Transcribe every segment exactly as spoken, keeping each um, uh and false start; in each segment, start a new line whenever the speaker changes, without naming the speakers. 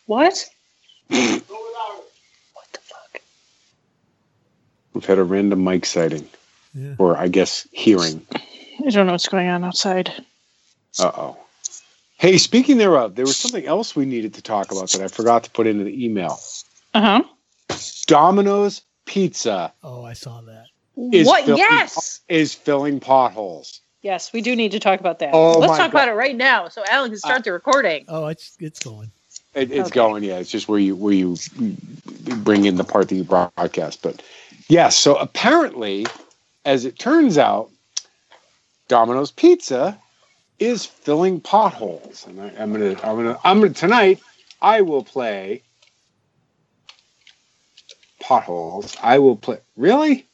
What?
What
the fuck?
We've had a random mic sighting. Yeah. Or, I guess, hearing.
I don't know what's going on outside.
Uh-oh. Hey, speaking thereof, there was something else we needed to talk about that I forgot to put into the email.
Uh-huh.
Domino's Pizza.
Oh, I saw that.
Is
what?
Filling,
Yes!
Is filling potholes.
Yes, we do need to talk about that.
Oh,
Let's talk
God.
about it right now so Alan can start uh, the recording.
Oh, it's it's going.
It, it's
okay.
going, yeah. It's just where you where you bring in the part that you broadcast. But, yes, yeah, so apparently, as it turns out, Domino's Pizza is filling potholes. And I, I'm gonna I'm gonna I'm gonna tonight I will play potholes. I will play really?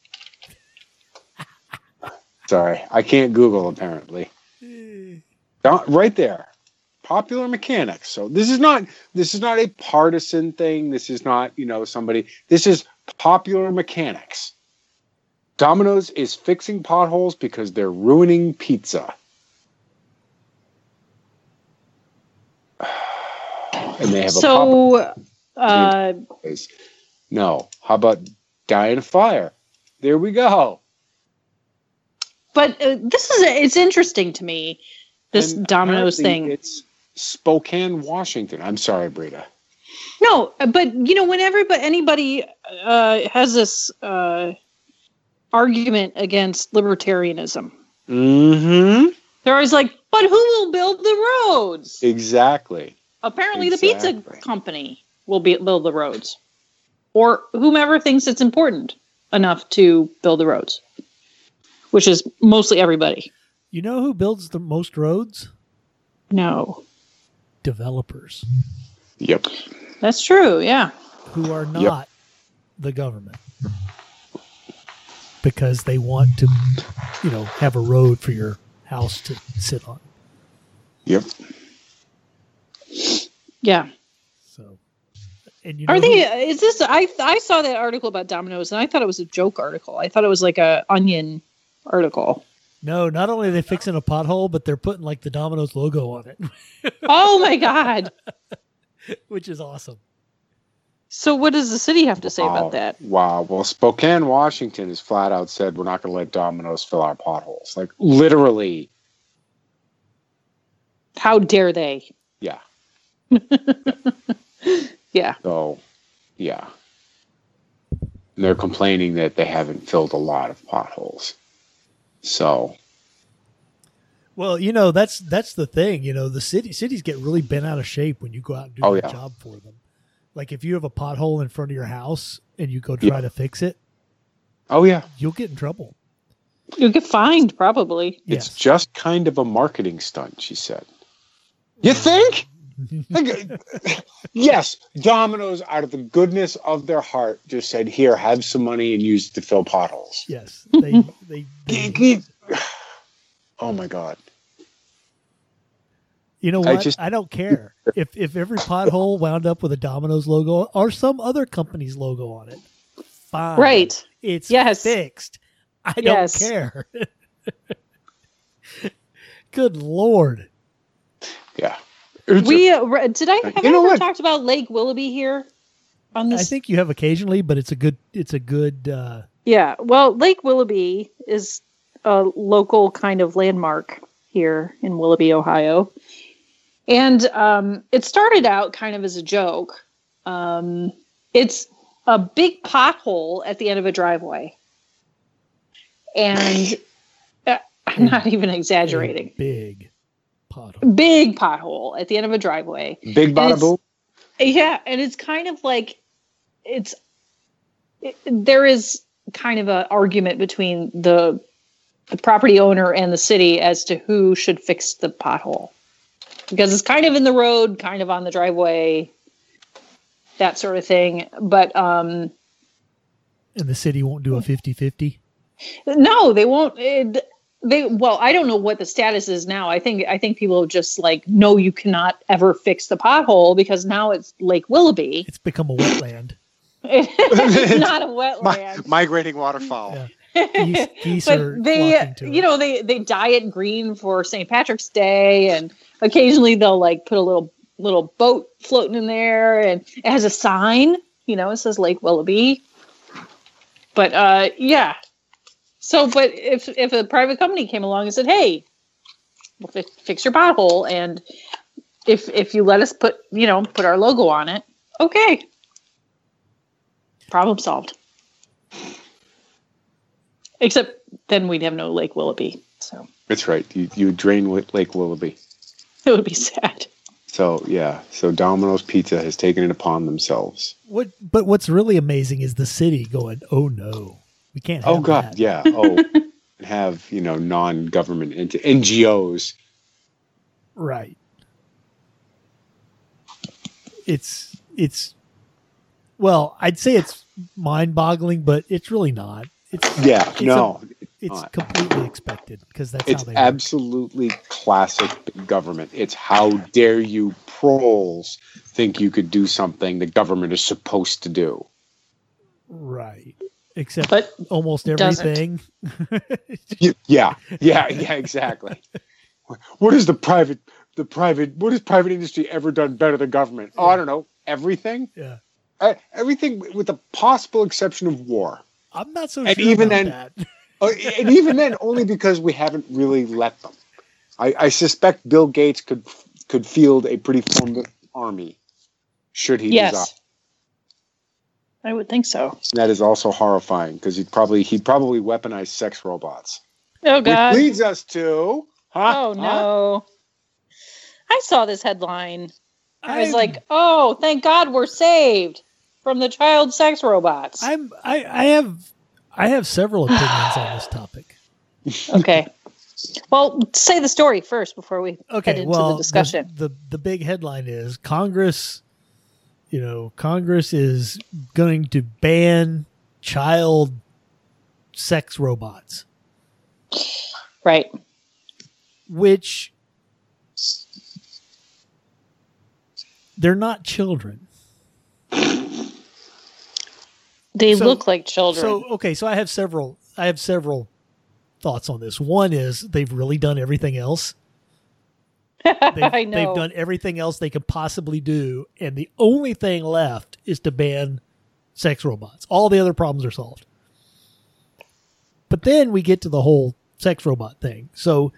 Sorry, I can't Google apparently. Right there. Popular Mechanics. So this is not this is not a partisan thing. This is not, you know, somebody. This is Popular Mechanics. Domino's is fixing potholes because they're ruining pizza. And they have a
so uh
no. How about die in a fire? There we go.
But uh, this is it's interesting to me. This
and
Domino's thing.
It's Spokane, Washington. I'm sorry, Brita.
No, but you know, whenever but anybody uh, has this uh, argument against libertarianism,
mm-hmm.
they're always like, "But who will build the roads?"
Exactly.
Apparently,
exactly.
the pizza company will be, build the roads, or whomever thinks it's important enough to build the roads, which is mostly everybody.
You know who builds the most roads?
No.
Developers.
Yep.
That's true, yeah.
Who are not
yep.
the government. Because they want to, you know, have a road for your house to sit on.
Yep.
Yeah.
So, and you know
are they,
who,
is this, I I saw that article about Domino's and I thought it was a joke article. I thought it was like a Onion article.
No, not only are they fixing a pothole, but they're putting like the Domino's logo on it.
Oh my God.
Which is awesome.
So what does the city have to say
wow.
about that?
Wow. Well, Spokane, Washington has flat out said we're not going to let Domino's fill our potholes. Like literally.
How dare they?
Yeah.
Yeah.
So, yeah. And they're complaining that they haven't filled a lot of potholes. So,
well, you know, that's that's the thing. You know, the city cities get really bent out of shape when you go out and do
oh,
a
yeah.
job for them. Like if you have a pothole in front of your house and you go try
yeah.
to fix it,
oh yeah,
you'll get in trouble.
You'll get fined, probably.
It's
yes.
just kind of a marketing stunt, she said. You think? Yes, Domino's, out of the goodness of their heart, just said, "Here, have some money and use it to fill potholes."
Yes, they, they, they
oh my God!
You know what?
I, just,
I don't care if if every pothole wound up with a Domino's logo or some other company's logo on it. Fine,
right?
It's
yes.
fixed. I don't
yes.
care. Good Lord!
Yeah.
We uh, did I have
you
I
know
ever
what?
talked about Lake Willoughby here on this?
I think you have occasionally, but it's a good. It's a good. Uh,
yeah. Well, Lake Willoughby is a local kind of landmark here in Willoughby, Ohio, and um, it started out kind of as a joke. Um, it's a big pothole at the end of a driveway, and uh, I'm not even exaggerating.
Big. Pothole.
Big pothole at the end of a driveway.
Big bada boom.
Yeah, and it's kind of like it's it, there is kind of an argument between the the property owner and the city as to who should fix the pothole, because it's kind of in the road, kind of on the driveway, that sort of thing. But um,
and the city won't do a fifty-fifty?
No, they won't. It, They well, I don't know what the status is now. I think I think people just like, no, you cannot ever fix the pothole because now it's Lake Willoughby.
It's become a wetland.
It's not a wetland.
Mi- migrating waterfowl.
Yeah. Geese, geese
but
are
they,
flocking to
you
it.
know, they they dye it green for Saint Patrick's Day, and occasionally they'll like put a little little boat floating in there, and it has a sign. You know, it says Lake Willoughby. But uh, yeah. So, but if if a private company came along and said, "Hey, we'll fi- fix your pothole," and if if you let us put you know put our logo on it, okay, problem solved. Except then we'd have no Lake Willoughby. So
That's right. You you drain Wi- Lake Willoughby.
it would be sad.
So yeah. So Domino's Pizza has taken it upon themselves.
What? But what's really amazing is the city going, "Oh no, we can't." Have
Oh God,
that."
yeah. Oh, have you know non-government ent- N G Os?
Right. It's it's. Well, I'd say it's mind-boggling, but it's really not. It's
Yeah.
It's
no.
it's
not.
completely expected because that's
It's
how they work.
absolutely classic big government. It's how dare you proles think you could do something the government is supposed to do.
Right. Except
But
almost
doesn't.
everything.
Y- Yeah, yeah, yeah, exactly. What is the private, the private, what has private industry ever done better than government? Oh, I don't know, everything.
Yeah.
Uh, everything with the possible exception of war.
I'm not so
And
sure
even
about
then-
that.
Uh, and even then, only because we haven't really let them. I, I suspect Bill Gates could could field a pretty formed army, should he
yes,
desire.
I would think so.
And that is also horrifying because he'd probably he'd probably weaponize sex robots.
Oh God.
Which leads us to, huh?
Oh
Huh?
no. I saw this headline. I was
I'm-
like, oh, thank God we're saved from the child sex robots.
I'm I, I have I have several opinions on this topic.
Okay. Well, say the story first before we
Okay,
head into
well,
the discussion.
The, the the big headline is Congress, you know, Congress is going to ban child sex robots,
Right.
which they're not children.
They
So-
look like children.
So okay, so I have several I have several thoughts on this. One is they've really done everything else. They've,
I know.
they've done everything else they could possibly do, and the only thing left is to ban sex robots. All the other problems are solved. But then we get to the whole sex robot thing. So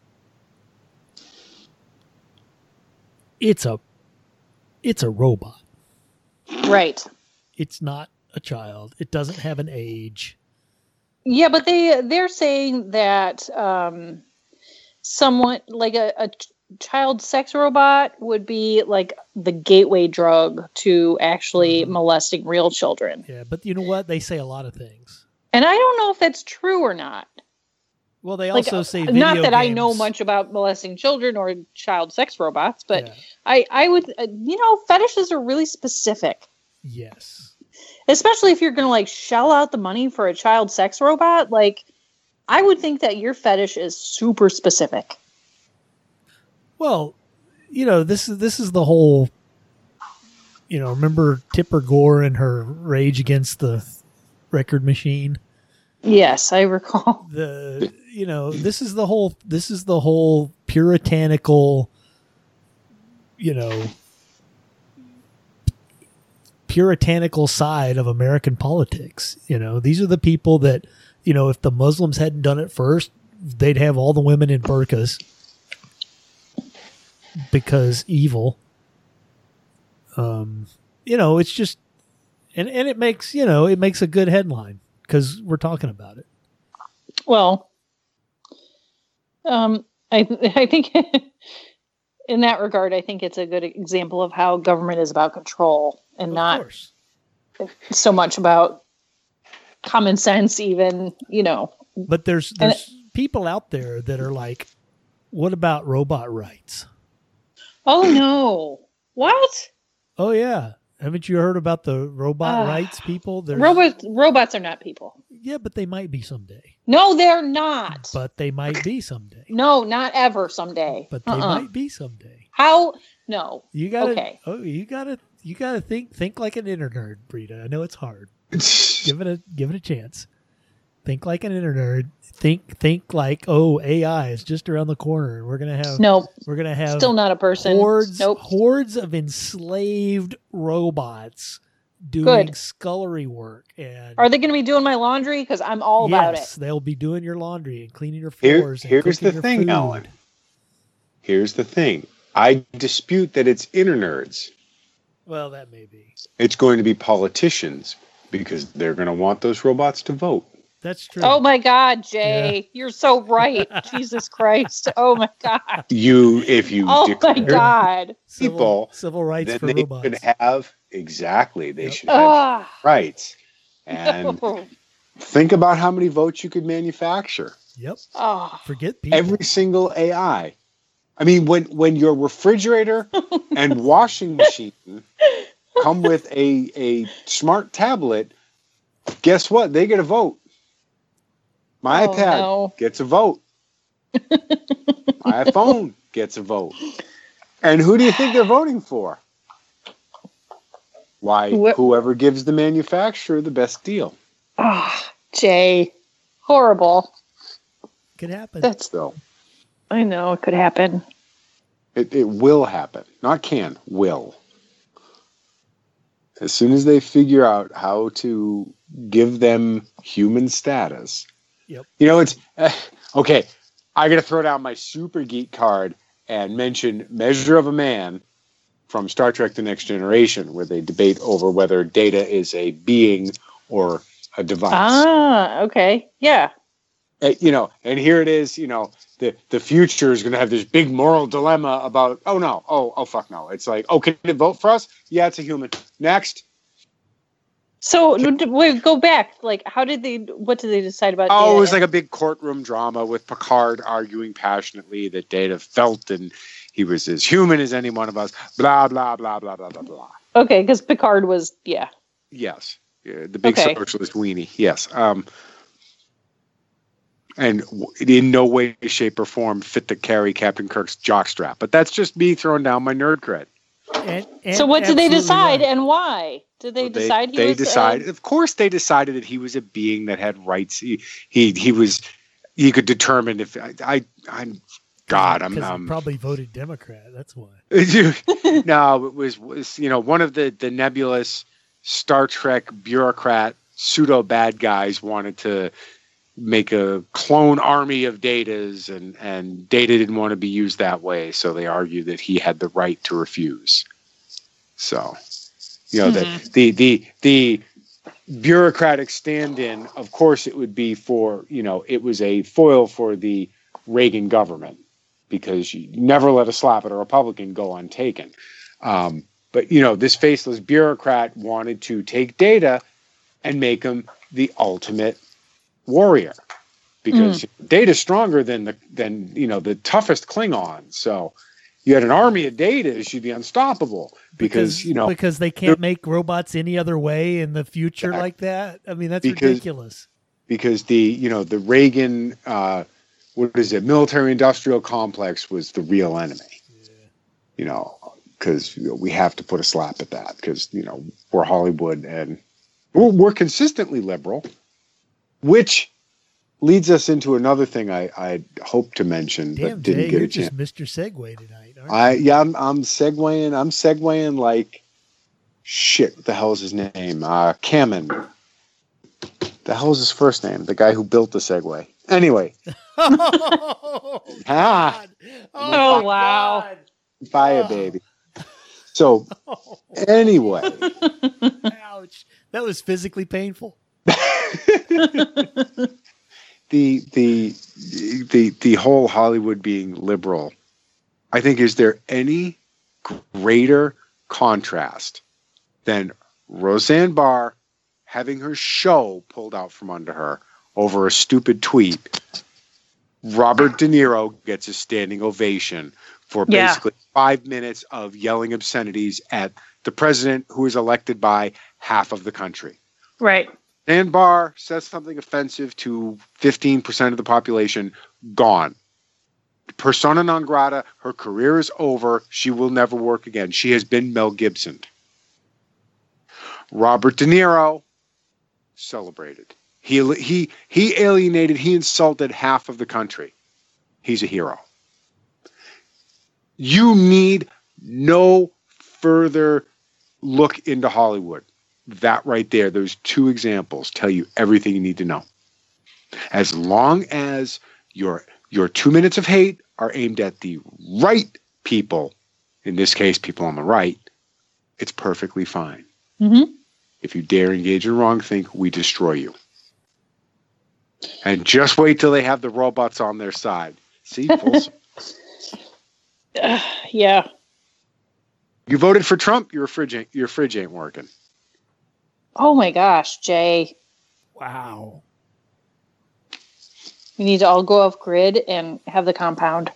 it's a it's a robot.
Right.
It's not a child. It doesn't have an age.
Yeah, but they they're saying that um, someone like a, a ch- child sex robot would be like the gateway drug to actually
Mhm.
molesting real children.
Yeah, but you know what? They say a lot of things.
And I don't know if that's true or not.
Well, they
Like,
also say
not
video
that I know
games-
much about molesting children or child sex robots, but
Yeah.
I I would uh, you know fetishes are really specific.
Yes.
Especially if you're going to like shell out the money for a child sex robot, like I would think that your fetish is super specific.
Well, you know, this is this is the whole. You know, remember Tipper Gore and her rage against the record machine.
Yes, I recall.
The you know this is the whole this is the whole puritanical. You know. Puritanical side of American politics. You know, these are the people that, you know, if the Muslims hadn't done it first, they'd have all the women in burqas because evil. Um, you know, it's just, and, and it makes, you know, it makes a good headline because we're talking about it.
Well, um, I I think in that regard, I think it's a good example of how government is about control and
Of
not
course.
so much about common sense. Even you know,
But there's,
And
there's people out there that are like, what about robot rights?
oh no, what?
Oh yeah. Haven't you heard about the robot
Ah.
rights people? There's,
Robots robots are not people.
yeah, but they might be someday.
No, they're not.
But they might be someday.
No, not ever. Someday.
But they
Uh-uh.
might be someday.
How? No.
You gotta.
Okay.
Oh, you gotta. You gotta think. Think like an inner nerd, Brita. I know it's hard. Give it a. Give it a chance. Think like an internet. Think think like, oh, A I is just around the corner. We're gonna have
Nope.
We're gonna have
Still not a person.
hordes
Nope.
hordes of enslaved robots doing
Good.
scullery work. And
Are they going to be doing my laundry? Because I'm all about
yes,
it.
they'll be doing your laundry and cleaning your
Here,
floors. and
here's
cooking
the
your
thing,
food.
Ellen. Here's the thing. I dispute that it's inner nerds.
Well, that may be.
It's going to be politicians because they're going to want those robots to vote.
That's true.
Oh my God, Jay. You're so right. Jesus Christ. Oh my God.
You, if you
Oh my
declare
God.
civil,
people,
civil rights
then
for
they
robots.
should have exactly. They
Yep.
should have
Ah.
rights. And think about how many votes you could manufacture.
Yep.
Oh.
Forget people.
Every single A I. I mean, when when your refrigerator and washing machine come with a a smart tablet, guess what? They get a vote. My
Oh,
iPad
no.
gets a vote. My iPhone gets a vote. And who do you think they're voting for? Why,
Wh-
whoever gives the manufacturer the best deal.
Oh, Jay. Horrible.
Could happen.
That's,
So
I know it could happen.
it, it will happen. Not can, will. As soon as they figure out how to give them human status.
Yep.
You know, it's uh, okay. I got to throw down my super geek card and mention Measure of a Man from Star Trek The Next Generation, where they debate over whether Data is a being or a device.
Ah, okay. Yeah.
Uh, you know, and here it is, you know, the, the future is going to have this big moral dilemma about, oh, no, oh, oh, fuck no. It's like, oh, can it vote for us? Yeah, it's a human. Next.
So d- wait, go back. Like, how did they? What did they decide about?
Oh,
Data?
it was like a big courtroom drama with Picard arguing passionately that Data felt and he was as human as any one of us. Blah, blah, blah, blah, blah, blah, blah.
Okay, because Picard was, yeah.
Yes. Yeah, the big
Okay.
socialist weenie. Yes. Um, and w- in no way, shape, or form fit to carry Captain Kirk's jockstrap. But that's just me throwing down my nerd cred.
And- and
So what did they
absolutely
decide
right.
and why? Did they
Well,
decide he
they
was?
decided,
uh,
of course, they decided that he was a being that had rights. He he, he was. He could determine if I. I I'm. God, I'm.
'Cause he
um,
probably voted Democrat. That's why.
no, it was was you know one of the the nebulous Star Trek bureaucrat pseudo bad guys wanted to make a clone army of Datas, and and Data didn't want to be used that way, so they argued that he had the right to refuse. So, you know,
Mhm.
the the the the bureaucratic stand-in, of course, it would be for, you know, it was a foil for the Reagan government, because you never let a slap at a Republican go untaken. Um, but, you know, this faceless bureaucrat wanted to take Data and make him the ultimate warrior, because Data's stronger than the than you know the toughest Klingon. So you had an army of Datas, you'd be unstoppable, because, you know
because they can't make robots any other way in the future
Exactly.
like that. I mean, that's
Because-
ridiculous.
because the you know the Reagan uh, what is it military industrial complex was the real enemy. You know, because you know, we have to put a slap at that, because you know we're Hollywood and we're, we're consistently liberal, which leads us into another thing I I hope to mention
Damn,
but didn't
Jay,
get
you're
a chance.
just Mister Segway tonight, aren't
I
you?
yeah I'm I'm segueing I'm segueing like shit. What the hell is his name? Uh, Kamen. The hell is his first name? The guy who built the Segway. Anyway,
oh,
Ah.
God.
Oh,
my
wow.
God.
fire
Oh.
baby. So
Oh,
anyway,
ouch. That was physically painful.
the the the the whole Hollywood being liberal, I think, is there any greater contrast than Roseanne Barr having her show pulled out from under her over a stupid tweet? Robert De Niro gets a standing ovation for
Yeah.
basically five minutes of yelling obscenities at the president who is elected by half of the country.
right.
Dan Barr says something offensive to fifteen percent of the population, gone. Persona non grata, her career is over. She will never work again. She has been Mel Gibson. Robert De Niro, celebrated. He he he alienated, he insulted half of the country. He's a hero. You need no further look into Hollywood. That right there, those two examples tell you everything you need to know. As long as your your two minutes of hate are aimed at the right people, in this case, people on the right, it's perfectly fine.
Mm-hmm.
If you dare engage in wrongthink, we destroy you. And just wait till they have the robots on their side. See? Full
uh, yeah.
You voted for Trump, your fridge ain't, your fridge ain't working.
Oh my gosh, Jay.
Wow.
We need to all go off grid and have the compound.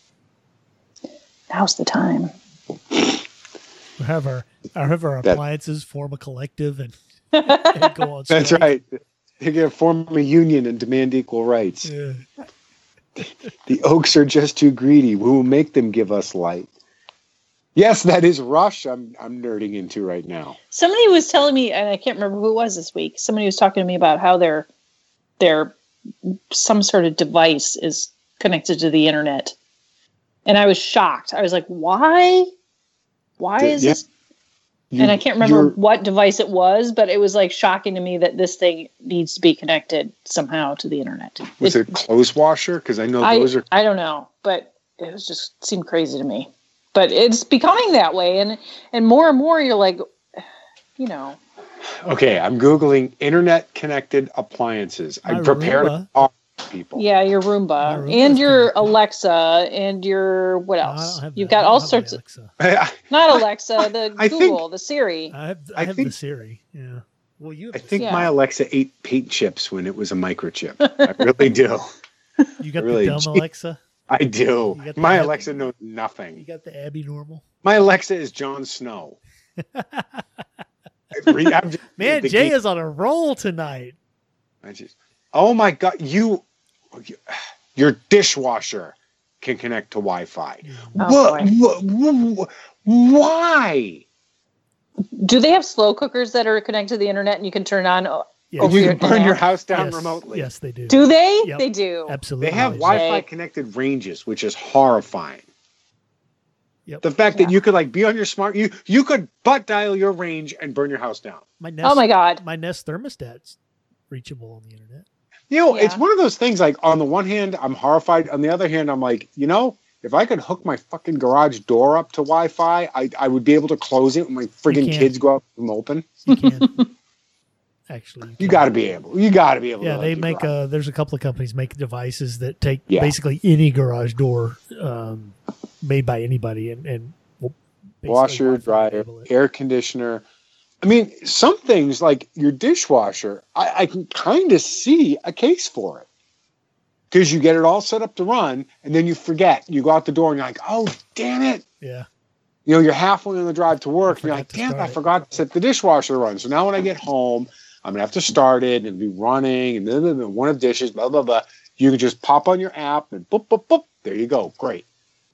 Now's the time.
We'll have our, our have our
That-
appliances form a collective and, and go on strike.
That's right. They're going to form a union and demand equal rights.
Yeah.
The Oaks are just too greedy. We will make them give us light. Yes, that is Rush I'm I'm nerding into right now.
Somebody was telling me, and I can't remember who it was this week. Somebody was talking to me about how their their some sort of device is connected to the internet, and I was shocked. I was like, "Why? Why
The-
is
yeah.
this?"
You-
And I can't remember
you're-
what device it was, but it was like shocking to me that this thing needs to be connected somehow to the internet.
Was it clothes washer? Because I know
I,
those are.
I don't know, but it was just seemed crazy to me. But it's becoming that way, and and more and more you're like, you know.
Okay, I'm Googling internet connected appliances.
My
I'm prepared
Roomba.
to talk to people.
Yeah, your Roomba
My Roomba's
and your
connected.
Alexa and your what
No, I
else?
don't have
You've
that. I
got
don't
all
have
sorts
the
of
Alexa.
I,
not Alexa, the
I think-
Google, the Siri.
I have I
I
have
think-
the Siri. Yeah. Well, you have
I
the
think
Yeah.
my Alexa ate paint chips when it was a microchip. I really do.
Siri. You got
really-
the dumb Alexa.
I do.
You got the
My
Abby-
Alexa knows
You
nothing.
got the Abby normal.
My Alexa is Jon Snow. I re- I'm just-
Man,
the
Jay
game-
is on a roll tonight.
I just, oh my God, you, your dishwasher can connect to Wi-Fi.
Oh,
What- what- what- why?
Do they have slow cookers that are connected to the internet and you can turn on? o-
Yeah,
Over
You
your
can burn your
app?
house down
yes,
remotely.
Yes, they do.
Do they?
Yep.
They do.
Absolutely.
They have
do.
Wi-Fi
Okay.
connected ranges, which is horrifying.
Yep.
The fact that
Yeah.
you could like be on your smart, you you could butt dial your range and burn your house down.
My Nest,
Oh my God.
My Nest thermostat's reachable on the internet.
You know, it's
Yeah.
one of those things. Like on the one hand, I'm horrified. On the other hand, I'm like, you know, if I could hook my fucking garage door up to Wi-Fi, I I would be able to close it when my friggin'
can't.
kids go out from open.
You can. Actually,
You
can.
got to be able. You got to be able.
Yeah,
to
they
hook your
make
garage.
uh there's a couple of companies make devices that take
Yeah.
basically any garage door um, made by anybody and and will basically
washer,
Wi-Fi
dryer,
enable it.
air conditioner. I mean, some things like your dishwasher, I, I can kind of see a case for it. Because you get it all set up to run, and then you forget. You go out the door, and you're like, oh, damn it.
Yeah,
You know, you're halfway on the drive to work, and you're
forgot
like,
to
damn,
start
I
it."
forgot to set the dishwasher to run. So now when I get home, I'm going to have to start it, and it'll be running, and then then one of dishes, blah, blah, blah. You can just pop on your app, and boop, boop, boop. There you go. Great.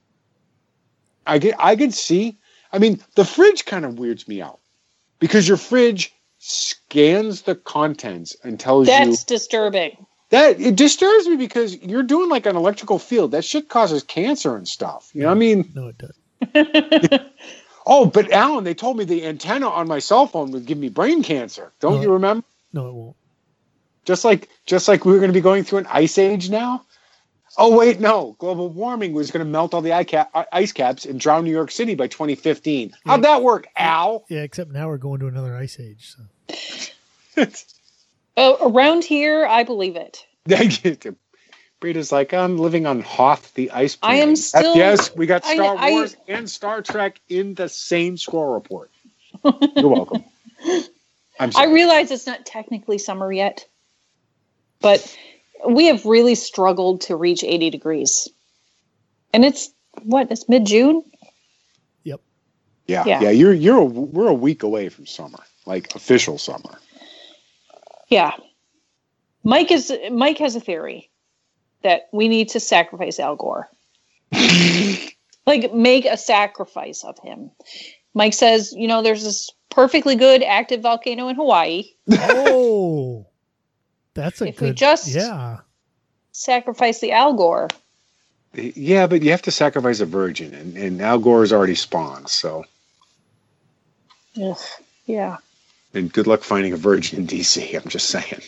I get, I could see. I mean, the fridge kind of weirds me out because your fridge scans the contents and tells you
That's disturbing.
that it disturbs me because you're doing like an electrical field. That shit causes cancer and stuff. You know what I mean?
no, it doesn't.
Oh, but Alan, they told me the antenna on my cell phone would give me brain cancer. Don't
No.
you remember?
No, it won't.
Just like just like we were going to be going through an ice age now. Oh wait, no. Global warming was going to melt all the ice cap- ice caps and drown New York City by twenty fifteen. How'd that work, Al?
Yeah, except now we're going to another ice age. So.
Oh, around here, I believe it.
Brita's like, I'm living on Hoth, the ice
I am
planet.
still-
Yes, we got
I-
Star
I-
Wars and Star Trek in the same score report. You're welcome. I'm
I
sorry.
realize it's not technically summer yet, but we have really struggled to reach eighty degrees. And it's what? It's mid-June?
Yep.
yeah,
yeah.
yeah, You're you're a, we're a week away from summer, like official summer.
Yeah. Mike is Mike has a theory that we need to sacrifice Al Gore. Like make a sacrifice of him. Mike says, you know, there's this perfectly good active volcano in Hawaii.
Oh, That's a
if
good.
we just
yeah.
sacrifice the Al Gore.
Yeah, but you have to sacrifice a virgin, and, and Al Gore is already spawned. So,
Ugh, yeah.
and good luck finding a virgin in D C. I'm just saying.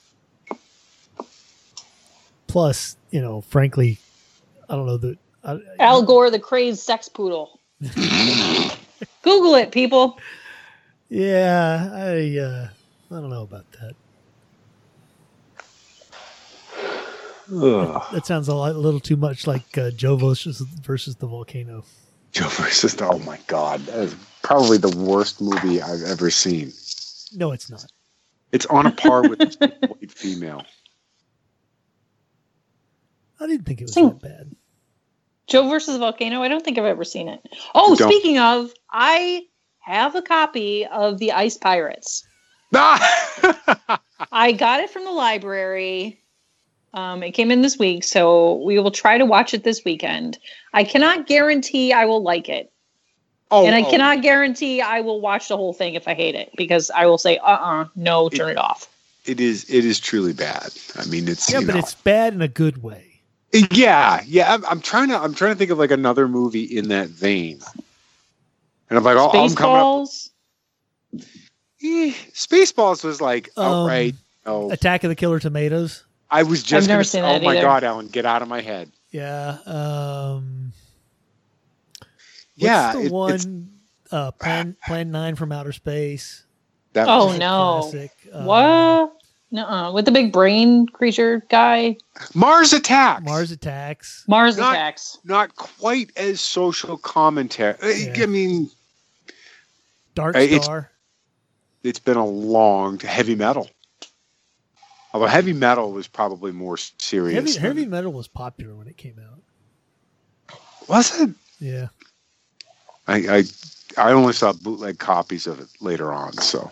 Plus, you know, frankly, I don't know that I,
Al Gore, the crazed sex poodle. Google it, people.
Yeah, I uh, I don't know about that.
Ugh.
That sounds a, lot, a little too much like uh, Joe versus, versus the volcano.
Joe versus the, oh my god, that is probably the worst movie I've ever seen.
No, it's not.
It's on a par with White Female.
I didn't think it was
Sing.
that bad.
Joe versus Volcano. I don't think I've ever seen it. Oh,
Don't.
speaking of, I have a copy of The Ice Pirates.
Ah!
I got it from the library. Um, it came in this week, so we will try to watch it this weekend. I cannot guarantee I will like it.
oh,
and I
oh,
cannot guarantee I will watch the whole thing if I hate it, because I will say, uh-uh, no, turn it, it off.
It is. It is truly bad. I mean, it's
Yeah,
you
but
know,
it's bad in a good way.
yeah, yeah. I'm, I'm trying to. I'm trying to think of like another movie in that vein. And I'm like, oh, I'm coming up.
Spaceballs.
Eh, Spaceballs was like,
Um,
oh right. Oh,
Attack of the Killer Tomatoes.
I was just.
I've never
gonna,
seen
oh
that
my
either.
god, Alan, get out of my head.
Yeah. Um, what's
Yeah,
the
it-
one?
it's-
uh, Plan Plan Nine from Outer Space.
That
Oh,
was
no.
Classic. Um,
What? Nuh-uh. With the big brain creature guy.
Mars Attacks.
Mars Attacks.
Mars
Not-
Attacks.
Not quite as social commentary. I-
Yeah.
I mean,
Dark
Uh, it's-
Star.
it's been a long heavy metal. Although heavy metal was probably more serious.
Heavy,
than-
heavy metal was popular when it came out.
Was it?
Yeah.
I, I I only saw bootleg copies of it later on. So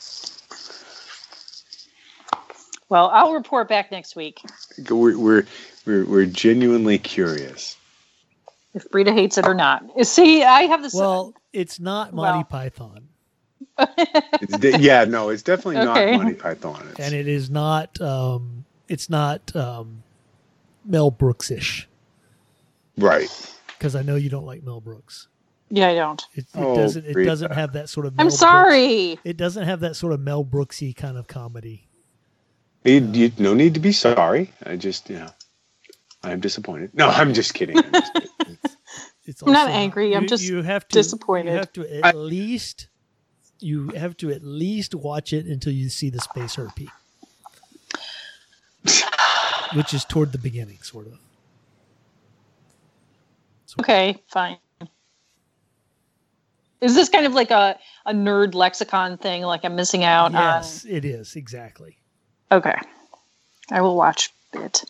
Well, I'll report back next week.
we're we're we're, we're genuinely curious.
If Brita hates it or not. See, I have this.
Well, it's not Monty
Well.
Python,
It's de- yeah, no, it's definitely
Okay.
not Monty Python. It's,
and it is not. Um, it's not um, Mel Brooks-ish,
right.
because I know you don't like Mel Brooks.
yeah, I don't.
It, it
Oh,
doesn't. It
Rita.
doesn't have that sort of. Mel
I'm
Brooks-
sorry.
it doesn't have that sort of Mel Brooksy kind of comedy.
You, you, no need to be sorry. I just, you know, I'm disappointed. No, I'm just kidding. I'm just kidding.
It's
I'm not
also
angry, I'm
you-
just
you have to,
disappointed.
You have to at
I-
least. You have to at least watch it until you see the space herpy, which is toward the beginning, sort of.
Okay, fine. Is this kind of like a, a nerd lexicon thing, like I'm missing out
Yes, it is exactly.
on? Okay. I will watch it.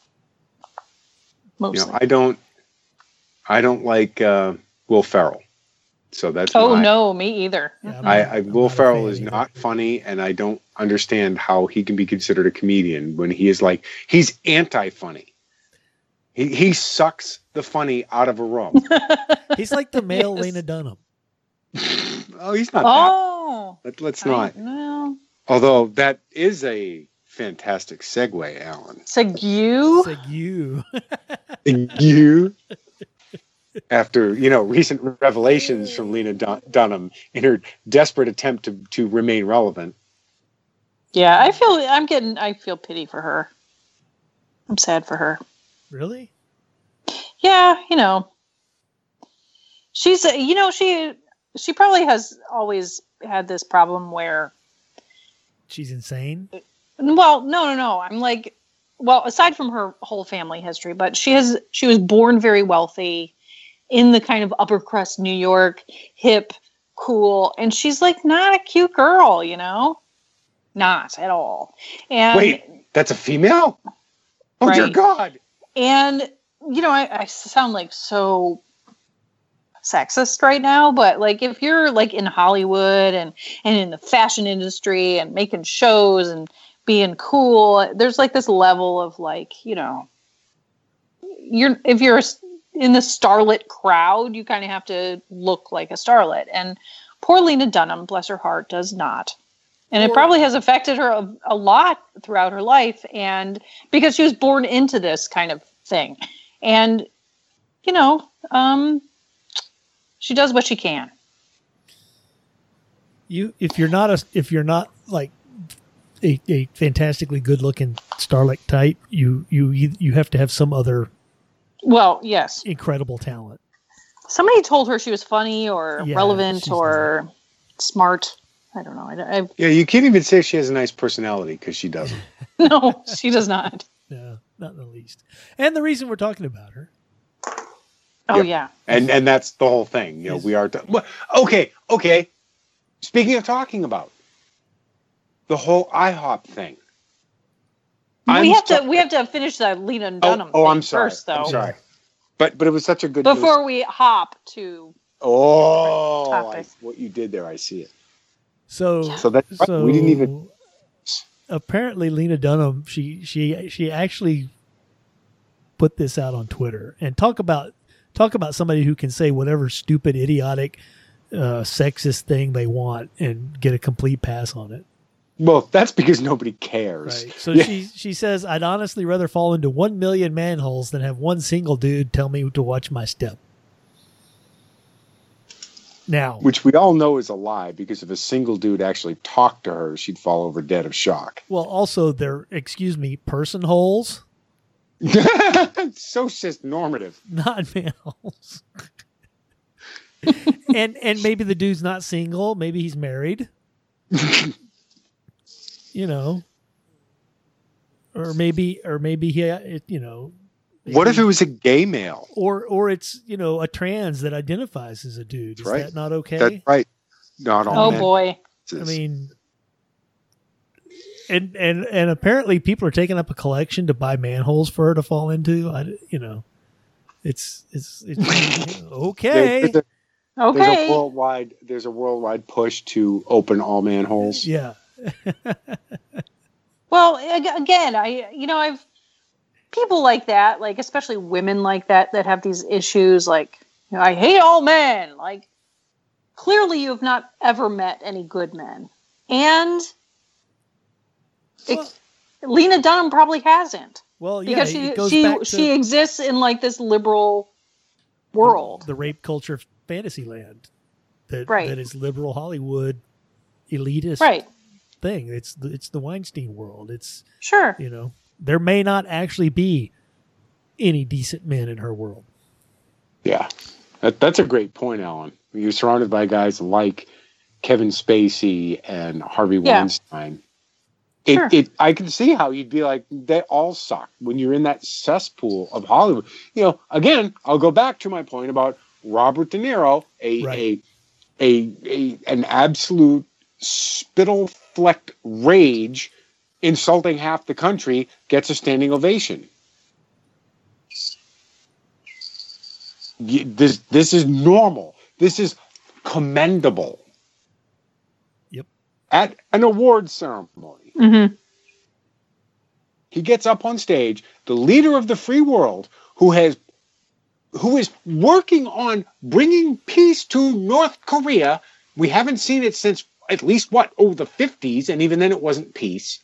You
Mostly.
know, I don't, I don't like uh, Will Ferrell. So that's
oh,
why
no, me either.
Yeah, I'm
I,
not-
I
I'm
Will
not a
Ferrell
fan
is
either.
not funny, and I don't understand how he can be considered a comedian when he is like he's anti-funny. He he sucks the funny out of a room.
He's like the male
Yes.
Lena Dunham.
Oh, he's not
Oh.
that. Let, let's
I-
not.
well,
Although that is a fantastic segue, Alan.
Segue?
It's like you.
You. After, you know, recent revelations from Lena Dun- Dunham in her desperate attempt to, to remain relevant.
Yeah, I feel I'm getting I feel pity for her. I'm sad for her.
Really?
Yeah, you know. She's you know, she she probably has always had this problem where
She's insane.
well, no, no, no. I'm like well, aside from her whole family history, but she has she was born very wealthy in the kind of upper crust New York, hip, cool, and she's like not a cute girl, you know? Not at all. And
Wait, that's a female? Oh, dear
Right.
God.
And, you know, I, I sound like so sexist right now, but like if you're like in Hollywood and, and in the fashion industry and making shows and being cool, there's like this level of like, you know, you're if you're in the starlet crowd, you kind of have to look like a starlet. And poor Lena Dunham, bless her heart, does not. And it probably has affected her a, a lot throughout her life. And because she was born into this kind of thing. And, you know, um, she does what she can.
You, if you're not a, if you're not like a, a fantastically good looking Starlight type, you, you, you have to have some other,
well, yes,
incredible talent.
Somebody told her she was funny or
yeah,
relevant or not. smart. I don't know. I, I,
yeah, you can't even say she has a nice personality because she doesn't.
No, she does not.
No, not in the least. And the reason we're talking about her.
Oh,
yep.
yeah.
And and that's the whole thing. You know, we are. T- well, okay, okay. Speaking of talking about the whole IHOP thing.
We
I'm
have
so-
to we have to finish the Lena Dunham
oh, oh,
thing
I'm sorry.
first, though.
I'm sorry. But but it was such a good
before we hop to
oh I,
topic.
what you did there, I see it.
So
so that
so
we didn't even.
Apparently, Lena Dunham she she she actually put this out on Twitter and talk about talk about somebody who can say whatever stupid, idiotic, uh, sexist thing they want and get a complete pass on it.
Well, that's because nobody cares.
Right. So
yeah.
she she says, "I'd honestly rather fall into one million manholes than have one single dude tell me to watch my step." Now,
which we all know is a lie, because if a single dude actually talked to her, she'd fall over dead of shock.
Well, also they're, excuse me, person holes.
So cis normative,
not manholes. and and maybe the dude's not single. Maybe he's married. You know, or maybe, or maybe he, you know. Maybe,
what if it was a gay male?
Or, or it's, you know, a trans that identifies as a dude. Is
right.
that not okay?
That's right. Not all
oh
men.
boy.
I mean, and and and apparently people are taking up a collection to buy manholes for her to fall into. I, you know, it's it's, it's okay.
There's a,
okay.
There's a worldwide. There's a worldwide push to open all manholes.
Yeah.
Well, again, I you know I've people like that, like especially women like that that have these issues, like you know, I hate all men. Like clearly, you have not ever met any good men, and
well,
it, Lena Dunham probably hasn't.
Well, yeah,
because
it
she
goes
she
back to
she exists in like this liberal world,
the, the rape culture fantasy land that
right.
that is liberal Hollywood elitist
right.
thing. It's the, it's the Weinstein world. It's
sure,
you know, there may not actually be any decent men in her world.
Yeah, that, that's a great point, Alan. You're surrounded by guys like Kevin Spacey and Harvey
yeah.
Weinstein. It,
sure.
it, I can see how you'd be like, they all suck when you're in that cesspool of Hollywood. You know, again, I'll go back to my point about Robert De Niro, a
right.
a, a a an absolute spittle-flecked rage, insulting half the country, gets a standing ovation. This this is normal. This is commendable.
Yep.
At an award ceremony.
Mm-hmm.
He gets up on stage, the leader of the free world, who has, who is working on bringing peace to North Korea. We haven't seen it since at least what, oh, the fifties, and even then it wasn't peace.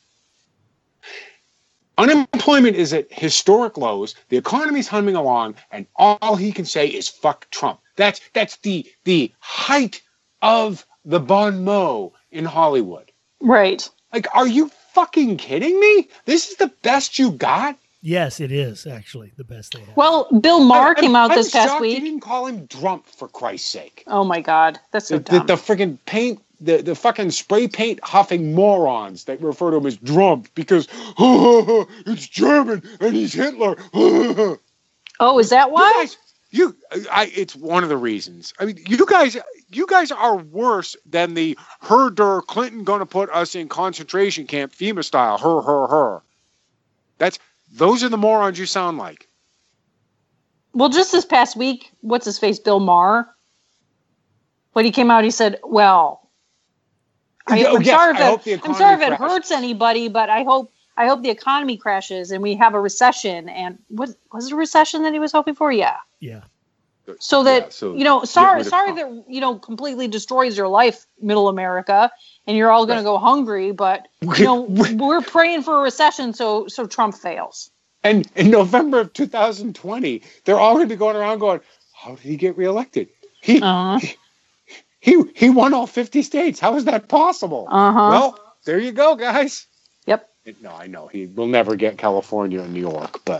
Unemployment is at historic lows. The economy's humming along, and all he can say is "fuck Trump." That's that's the the height of the bon mot in Hollywood.
Right.
Like, are you fucking kidding me? This is the best you got?
Yes, it is actually the best they have.
Well, Bill Maher
I,
came
I'm,
out this
I'm
past
shocked
week.
You didn't call him Drump, for Christ's sake.
Oh my God, that's so
the,
dumb.
The, the freaking paint, the, the fucking spray paint huffing morons that refer to him as Drump because oh, it's German and he's Hitler.
Oh, is that why?
You guys, you, I, it's one of the reasons. I mean, you guys, you guys are worse than the herder Clinton going to put us in concentration camp FEMA style. Her, her, her. That's those are the morons you sound like.
Well, just this past week, what's his face, Bill Maher, when he came out, he said, "Well, I,
oh,
I'm,
yes,
sorry
I hope
if
the
it, I'm sorry if it
crashes.
hurts anybody, but I hope I hope the economy crashes and we have a recession." And what was it a recession that he was hoping for? Yeah.
Yeah.
So that,
Yeah, so
you know,
get
sorry,
rid of
sorry
Trump.
that, you know, completely destroys your life, middle America, and you're all going
Right.
to go hungry. But, you know, we're praying for a recession so so Trump fails.
And in November of two thousand twenty, they're all going to be going around going, how did he get reelected? He,
Uh-huh.
he, he, he won all fifty states. How is that possible?
Uh-huh.
Well, there you go, guys.
Yep.
No, I know he will never get California and New York, but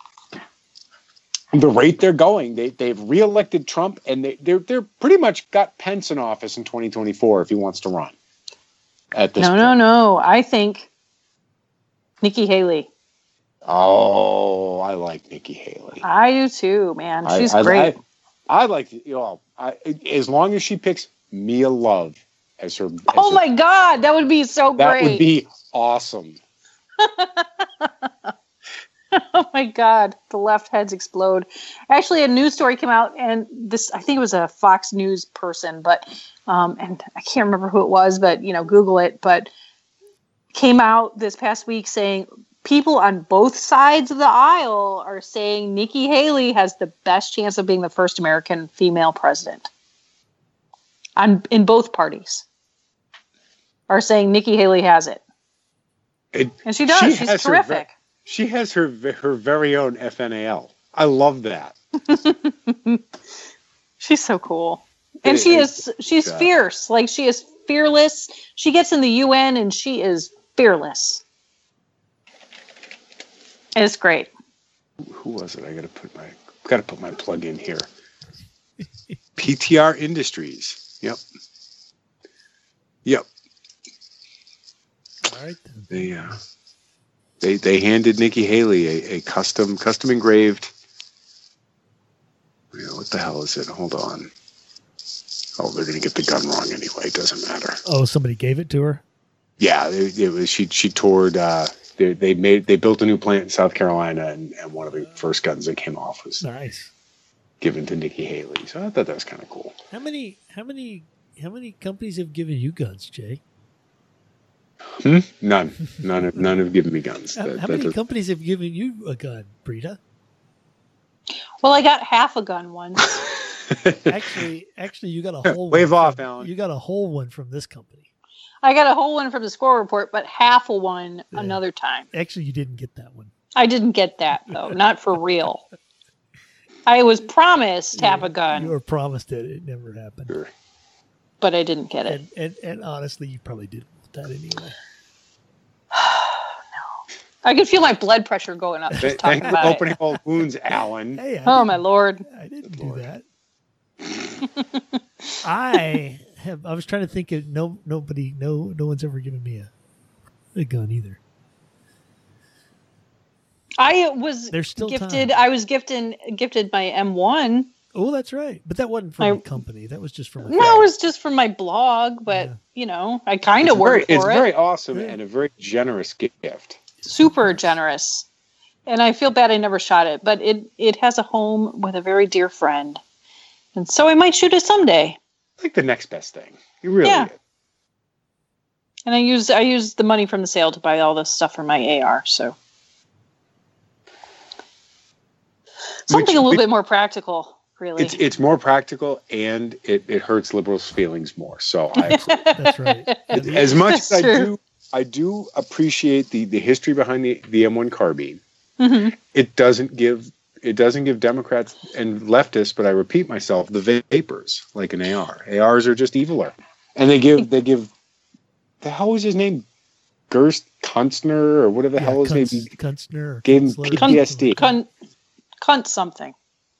the rate they're going, they they've reelected Trump, and they they're they're pretty much got Pence in office in twenty twenty-four if he wants to run. At this
No,
point.
no, no. I think Nikki Haley.
Oh, I like Nikki Haley.
I do too, man.
I-
She's
I,
great.
I, I like you know, I, as long as she picks Mia Love as her. As
oh
her-
my God, that would be so
that
great.
would be awesome.
Oh my God, the left heads explode. Actually, a news story came out, and this, I think it was a Fox News person, but, um, and I can't remember who it was, but, you know, Google it, but came out this past week saying people on both sides of the aisle are saying Nikki Haley has the best chance of being the first American female president. On, in both parties are saying Nikki Haley has it.
It-
And she does.
she
She's
has her
terrific.
ve- She has her her very own F N A L. I love that.
She's so cool. And
It-
she
it-
is she's
yeah.
fierce. Like she is fearless. She gets in the U N and she is fearless. It's great.
Who was it? I gotta put my gotta put my plug in here. P T R Industries. Yep. Yep.
All right. Then.
They uh, they they handed Nikki Haley a, a custom custom engraved. You know, what the hell is it? Hold on. Oh, they're gonna get the gun wrong anyway. It doesn't matter.
Oh, somebody gave it to her.
Yeah, it, it was. She she toured. Uh, they they made they built a new plant in South Carolina, and, and one of the first guns that came off was
Nice.
given to Nikki Haley. So I thought that was kind of cool.
How many? How many? How many companies have given you guns, Jay?
Hmm? None, none, have, none have given me guns.
How,
That-
how
that
many
does-
companies have given you a gun, Brita?
Well, I got half a gun once.
Actually, actually, you got a whole
Wave
one
off,
from-
Alan.
You got a whole one from this company.
I got a whole one from the score report, but half a one
Yeah.
another time.
Actually, you didn't get that one.
I didn't get that though, not for real. I was promised half a
You
gun,
were promised it. It never happened.
Sure.
but I didn't get it.
And, and and honestly, you probably didn't want that anyway.
I could feel my blood pressure going up
Th-
just talking
Thanks for
about it.
opening all wounds, Alan.
Hey, I
Oh
didn't-
my lord!
I didn't
Good
do
Lord.
that. I have. I was trying to think of no nobody no no one's ever given me a a gun either.
I was
There's still
gifted.
time.
I was gifted gifted my M one.
Oh, that's right. But that wasn't from
I-
a company. That was just from a
No, it was just from my blog, but
Yeah.
you know, I kind
It's
of worked
very,
for
it's
it.
very awesome
Yeah.
and a very generous gift.
Super generous, and I feel bad I never shot it, but it it has a home with a very dear friend, and so I might shoot it someday.
Like the next best thing. You really
Yeah.
is.
And I use I use the money from the sale to buy all this stuff for my A R. So something
Which-
a little
which-
bit more practical, really.
It's it's more practical and it, it hurts liberals' feelings more. So I
That's right. And
as much
That's
as I
true.
do I do appreciate the, the history behind the, the M one carbine,
Mhm.
it doesn't give it doesn't give Democrats and leftists, but I repeat myself, the vapors like an A R. A Rs are just eviler. And they give they give the hell was his name? Gerst Kunstner or whatever the
yeah,
hell his name
Kunst, Kunstner or
Gave him
Kunstler.
P T S D.
Cunt, cunt something.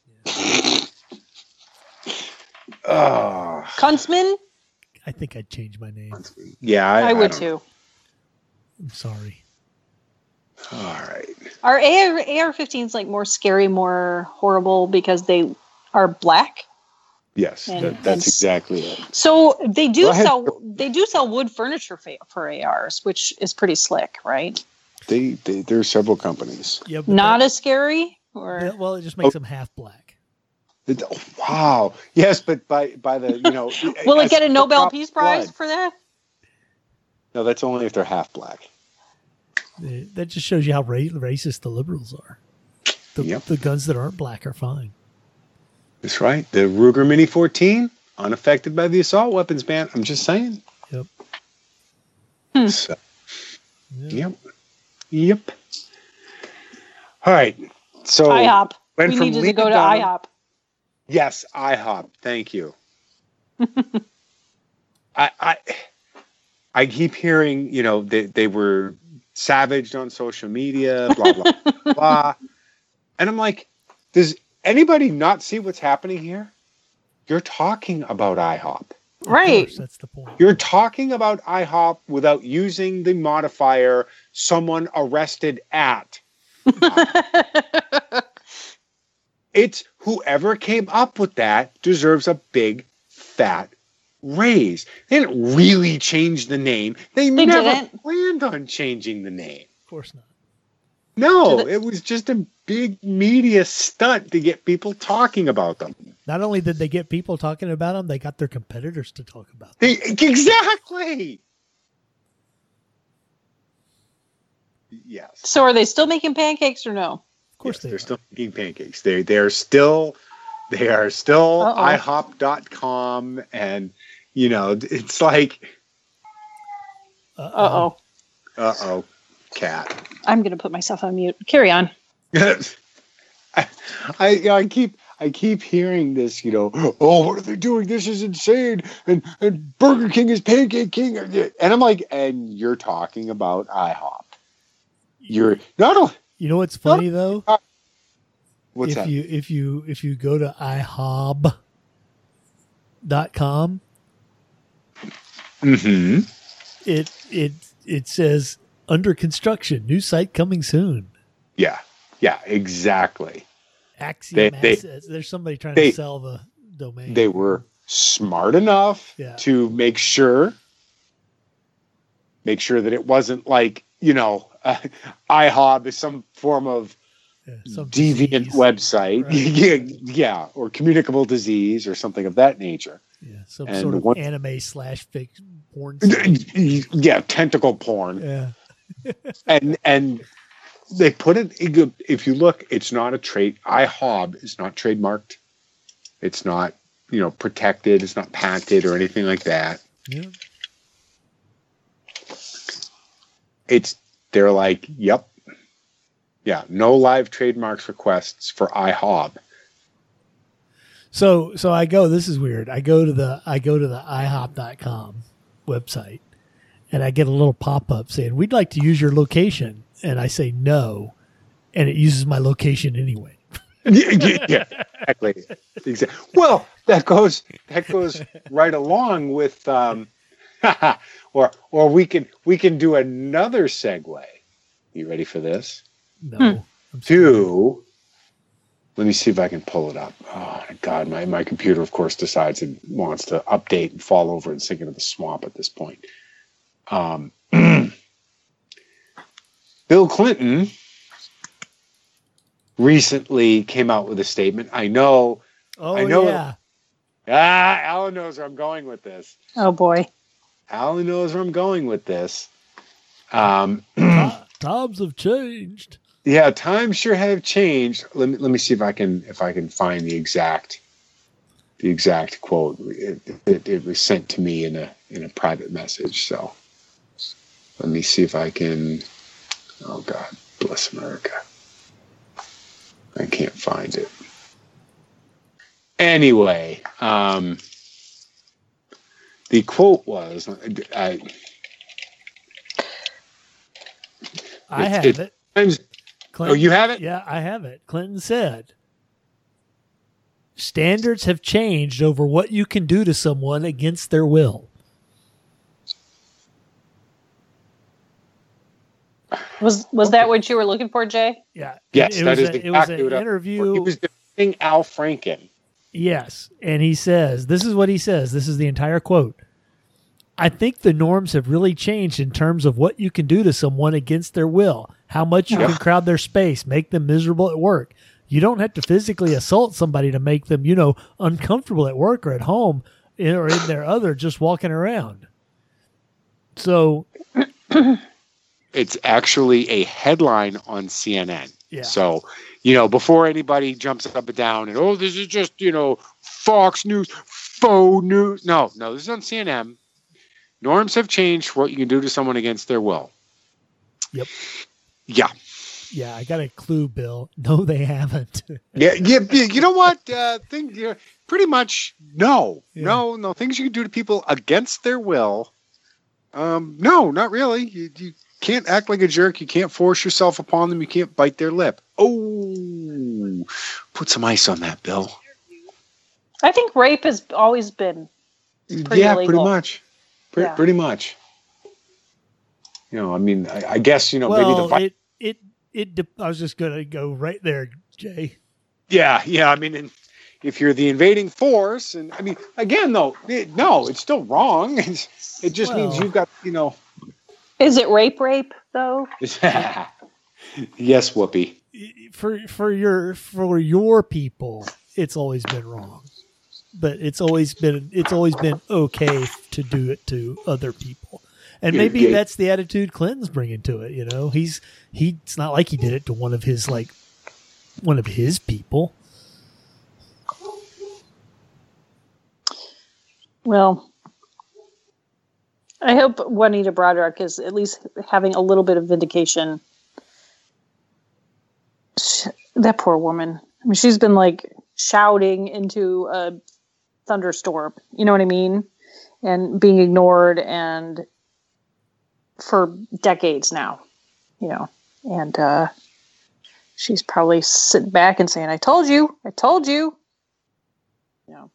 Oh,
Kuntzman?
I think I'd change my name.
yeah, I,
I, would
don't
too.
I'm sorry.
know. All right.
Are A R fifteens like more scary, more horrible because they are black?
Yes,
And-
that, that's
and-
exactly it.
So they do
Go ahead.
sell they do sell wood furniture for, for A Rs, which is pretty slick, right?
They, they there are several companies.
Yeah, but
Not
that-
as scary, or
yeah, well, it just makes them half black.
It- oh, wow. Yes, but by by the you know.
will it
as
get a
the
Nobel
top
Peace Prize
blood-
for that?
No, that's only if they're half black.
Uh, That just shows you how ra- racist the liberals are. The,
Yep.
the guns that aren't black are fine.
That's right. The Ruger Mini fourteen, unaffected by the assault weapons ban. I'm just saying.
Yep.
Hmm.
So,
Yep.
yep. Yep. All right. So
IHOP.
went
We
from
needed to
Lena
go to
Dunham-
IHOP.
Yes, IHOP. Thank you. I, I I keep hearing, you know, they, they were savaged on social media, blah, blah, blah. And I'm like, does anybody not see what's happening here? You're talking about IHOP.
Of
Right.
course, that's the point.
You're talking about IHOP without using the modifier someone arrested at. It's whoever came up with that deserves a big fat raise. They didn't really change the name. They,
They
never
didn't.
planned on changing the name.
Of course not.
No,
Did it-
it was just a big media stunt to get people talking about them.
Not only did they get people talking about them, they got their competitors to talk about them.
They, exactly. Yes.
So are they still making pancakes or no?
Of course
Yes,
they
they're
are.
still making pancakes. They they're still they are still
Uh-oh.
I hop dot com, and you know it's like
Uh-oh.
Uh-oh.
uh oh, cat.
I'm going to put myself on mute. Carry on.
I, I I keep I keep hearing this, you know, oh, what are they doing? This is insane. And and Burger King is Pancake King. And I'm like, and you're talking about IHOP. You're not only
You know what's funny though?
what's
if
that?
you if you if you go to i hob dot com,
Mm-hmm.
it it it says under construction, new site coming soon.
Yeah. Yeah, exactly.
Axiom
They- they-
Assets. There's somebody trying
they-
to sell the domain.
They were smart enough
Yeah.
to make sure make sure that it wasn't like, you know, uh, IHOB is some form of
Yeah, some
deviant
disease.
website.
Right.
yeah, yeah, or communicable disease or something of that nature.
Yeah, some
And
sort of
one-
anime slash fake porn. site.
Yeah, tentacle porn.
Yeah.
And and they put it, if you look, it's not a trade. IHOB is not trademarked. It's not, you know, protected. It's not patented or anything like that.
Yeah.
It's, they're like, yep. Yeah, no live trademarks requests for IHOB.
So so I go, this is weird. I go to the I go to the i hop dot com website and I get a little pop-up saying, "We'd like to use your location." And I say no, and it uses my location anyway.
yeah, yeah, yeah, exactly. exactly. Well, that goes that goes right along with um or or we can we can do another segue. You ready for this?
No.
Hmm.
I'm sorry.
To let me see if I can pull it up. Oh my god, my, my computer of course decides it wants to update and fall over and sink into the swamp at this point. Um Bill Clinton recently came out with a statement. I know,
Oh
I know-
yeah.
ah, Alan knows where I'm going with this.
Oh boy.
Alan knows where I'm going with this. Um,
Ti- Times have changed.
yeah, times sure have changed. Let me let me see if I can if I can find the exact the exact quote. It, it, it was sent to me in a in a private message. So let me see if I can. Oh God, bless America. I can't find it. Anyway, um, the quote was, I,
I
It-
have
it-
it.
times,
Clinton,
oh, you have it?
Yeah, I have it. Clinton said, "Standards have changed over what you can do to someone against their will."
Was was that what you were looking for, Jay?
Yeah.
Yes,
it, it
that
was
is
a, it was
exactly
an
what I-
interview.
He was defending Al Franken.
Yes. And he says, this is what he says. This is the entire quote. "I think the norms have really changed in terms of what you can do to someone against their will, how much you
Yeah.
can crowd their space, make them miserable at work. You don't have to physically assault somebody to make them, you know, uncomfortable at work or at home or in their other just walking around." So,
It's actually a headline on C N N.
yeah.
So you know, before anybody jumps up and down and, oh, this is just, you know, Fox News, faux news. No, no, this is on C N N. Norms have changed for what you can do to someone against their will.
Yep.
Yeah.
Yeah, I got a clue, Bill. No, they haven't.
yeah, yeah. You know what? Uh, thing, you know, pretty much no, yeah. no, no. Things you can do to people against their will. Um, no, not really. You, you can't act like a jerk. You can't force yourself upon them. You can't bite their lip. Oh, put some ice on that, Bill.
I think rape has always been pretty
yeah,
illegal.
pretty much. Pre- yeah. Pretty much. You know, I mean, I, I guess, you know,
well,
maybe the vi-
it it it. De- I was just gonna go right there, Jay.
Yeah, yeah. I mean, and if you're the invading force, and I mean, again, though, it, no, it's still wrong. It's, it just well, means you've got, you know.
Is it rape, rape though?
Yes, Whoopi.
For for your for your people, it's always been wrong, but it's always been it's always been okay to do it to other people. And maybe yeah, yeah. that's the attitude Clinton's bringing to it. You know, he's he. It's not like he did it to one of his like one of his people.
Well, I hope Juanita Broaddrick is at least having a little bit of vindication. She, that poor woman. I mean, she's been like shouting into a thunderstorm. You know what I mean? And being ignored and. For decades now, you know, and uh, she's probably sitting back and saying, I told you, I told you, you know.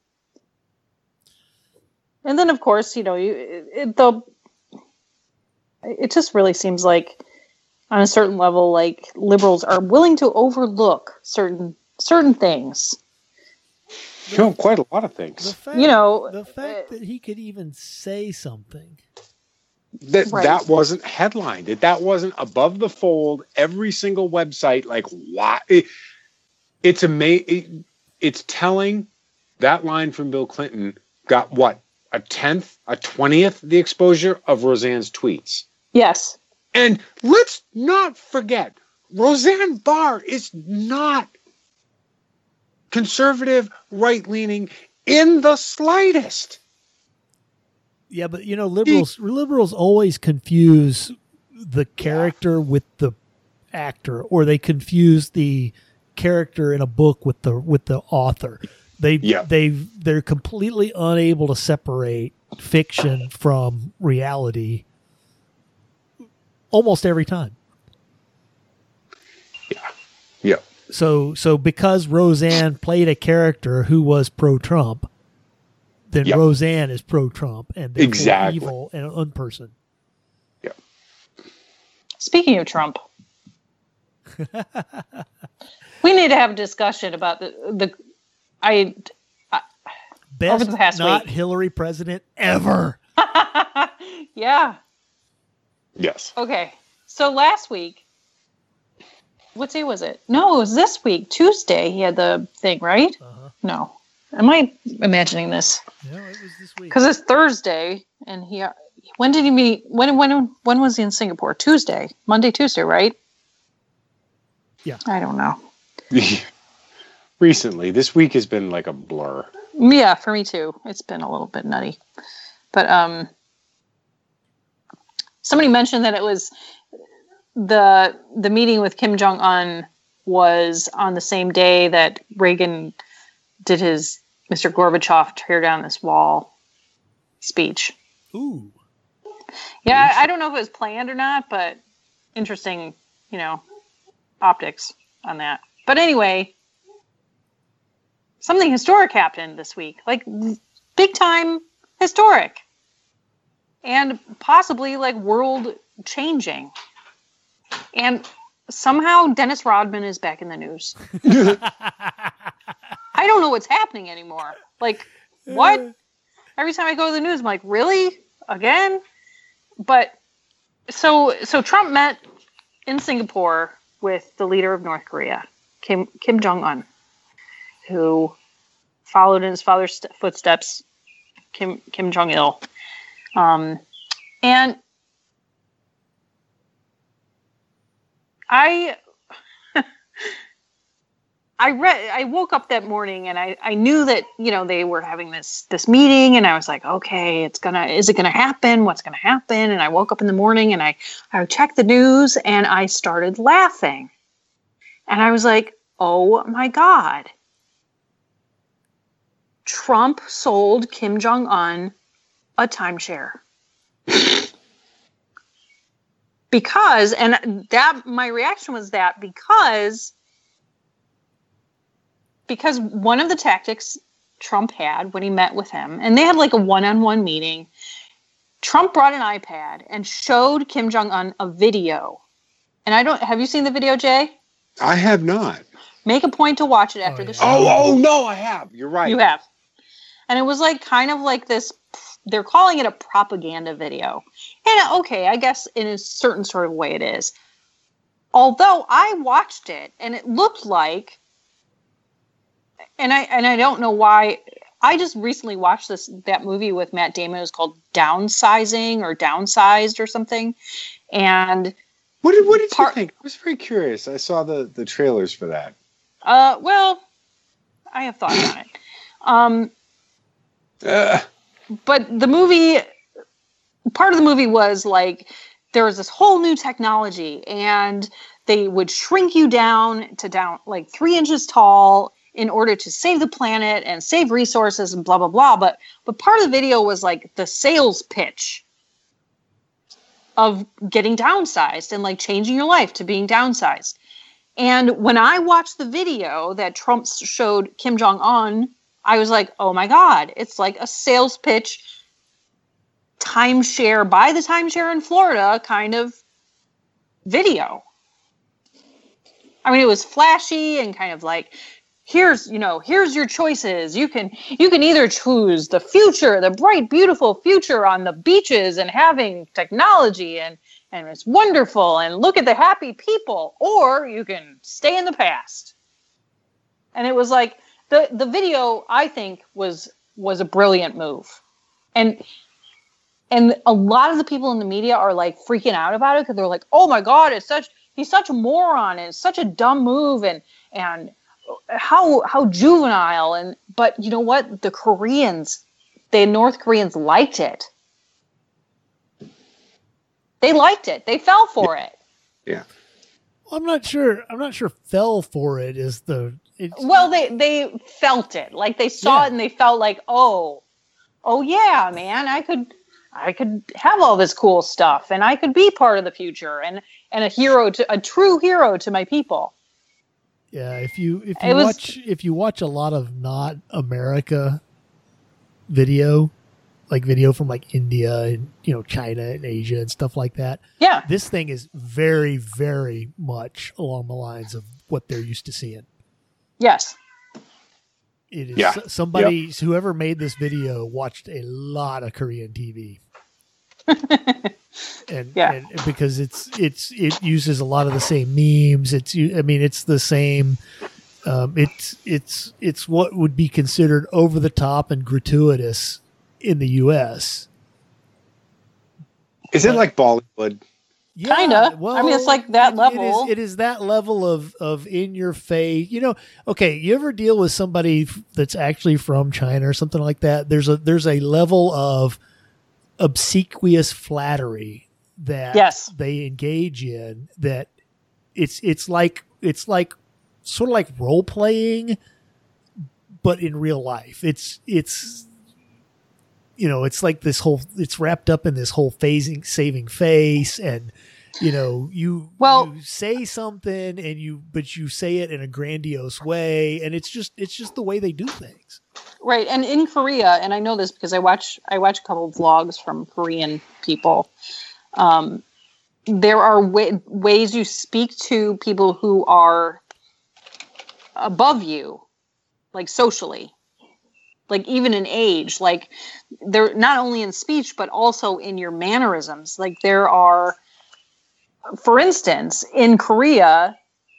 And then, of course, you know, you, it, it, the, it just really seems like on a certain level, like liberals are willing to overlook certain certain things.
You know, quite a lot of things.
The fact,
you know,
the fact uh, that he could even say something.
That
right.
that wasn't headlined. That that wasn't above the fold. Every single website, like why? It, it's amazing. It, it's telling. That line from Bill Clinton got what, a tenth, a twentieth the exposure of Roseanne's tweets.
Yes.
And let's not forget, Roseanne Barr is not conservative, right leaning in the slightest.
Yeah, but you know, liberals liberals always confuse the character yeah. with the actor, or they confuse the character in a book with the with the author. They yeah. they they're completely unable to separate fiction from reality almost every time.
Yeah. Yeah.
So so because Roseanne played a character who was pro-Trump, then yep. Roseanne is pro-Trump and therefore
exactly.
evil and an unperson.
Yeah.
Speaking of Trump, we need to have a discussion about the the I, I
best
over the past
not
week.
Hillary president ever.
Yeah.
Yes.
Okay. So last week, what day was it? No, it was this week, Tuesday. He had the thing, right?
Uh-huh.
No. Am I imagining this?
No, it was this week.
Because it's Thursday, and he. When did he meet? When when when was he in Singapore? Tuesday, Monday, Tuesday, right?
Yeah.
I don't know.
Recently, this week has been like a blur.
Yeah, for me too. It's been a little bit nutty, but um, somebody mentioned that it was the the meeting with Kim Jong Un was on the same day that Reagan did his Mister Gorbachev tear down this wall speech.
Ooh.
Yeah, I, I don't know if it was planned or not, but interesting, you know, optics on that. But anyway, something historic happened this week, like big time historic and possibly like world changing. And somehow Dennis Rodman is back in the news. I don't know what's happening anymore. Like, what? Every time I go to the news, I'm like, really? Again? But so so Trump met in Singapore with the leader of North Korea, Kim Kim Jong Un, who followed in his father's st- footsteps, Kim Kim Jong Il, um, and I I read, I woke up that morning and I, I knew that, you know, they were having this, this meeting, and I was like, okay, it's gonna, is it gonna happen? What's gonna happen? And I woke up in the morning and I, I checked the news and I started laughing. And I was like, oh my God. Trump sold Kim Jong-un a timeshare. Because, and that, my reaction was that because Because one of the tactics Trump had when he met with him, and they had like a one-on-one meeting, Trump brought an iPad and showed Kim Jong-un a video. And I don't, have you seen the video, Jay?
I have not.
Make a point to watch it after
Oh,
the
yeah.
show.
Oh, oh no, I have. You're right.
You have. And it was like kind of like this, they're calling it a propaganda video. And okay, I guess in a certain sort of way it is. Although I watched it and it looked like, and I and I don't know why, I just recently watched this that movie with Matt Damon. It was called Downsizing or Downsized or something. And
What did what did
part,
you think? I was very curious. I saw the, the trailers for that.
Uh, well, I have thoughts on it. Um,
Uh,
but the movie, part of the movie was like, there was this whole new technology and they would shrink you down to down like three inches tall in order to save the planet and save resources and blah, blah, blah. But, but part of the video was like the sales pitch of getting downsized and like changing your life to being downsized. And when I watched the video that Trump showed Kim Jong-un, I was like, oh my God, it's like a sales pitch, timeshare, buy the timeshare in Florida kind of video. I mean, it was flashy and kind of like, here's, you know, here's your choices. You can, you can either choose the future, the bright, beautiful future on the beaches and having technology and, and it's wonderful and look at the happy people, or you can stay in the past. And it was like, the, the video, I think, was, was a brilliant move. And, and a lot of the people in the media are like freaking out about it because they're like, oh my God, it's such, he's such a moron and it's such a dumb move and, and how, how juvenile. And, but you know what? The Koreans, the North Koreans liked it. They liked it. They fell for
yeah.
it.
Yeah.
Well, I'm not sure. I'm not sure fell for it is the, it's,
well, they, they felt it. Like they saw
Yeah.
it and they felt like, oh, oh yeah, man, I could, I could have all this cool stuff and I could be part of the future and, and a hero to a true hero to my people.
yeah. If you, if you
It was-
watch, if you watch a lot of not America video, like video from like India and, you know, China and Asia and stuff like that.
Yeah.
This thing is very, very much along the lines of what they're used to seeing.
Yes.
It is
Yeah.
somebody, whoever made this video watched a lot of Korean T V. and,
Yeah.
and because it's, it's, it uses a lot of the same memes. It's, I mean, it's the same, um, it's, it's, it's what would be considered over the top and gratuitous in the U S.
Is it like Bollywood?
Yeah,
Kinda. I mean, it's like that
it-
level.
It is, it is that level of, of in your face. You know, okay, you ever deal with somebody f- that's actually from China or something like that? There's a there's a level of obsequious flattery that
Yes.
they engage in that it's it's like it's like sort of like role playing, but in real life. It's it's you know, it's like this whole, it's wrapped up in this whole phasing, saving face. And, you know, you,
Well-
you say something and you, but you say it in a grandiose way. And it's just, it's just the way they do things.
Right. And in Korea, and I know this because I watch, I watch a couple of vlogs from Korean people. Um, there are wa- ways you speak to people who are above you, like socially. Like even in age, like they're not only in speech, but also in your mannerisms. Like there are, for instance, in Korea,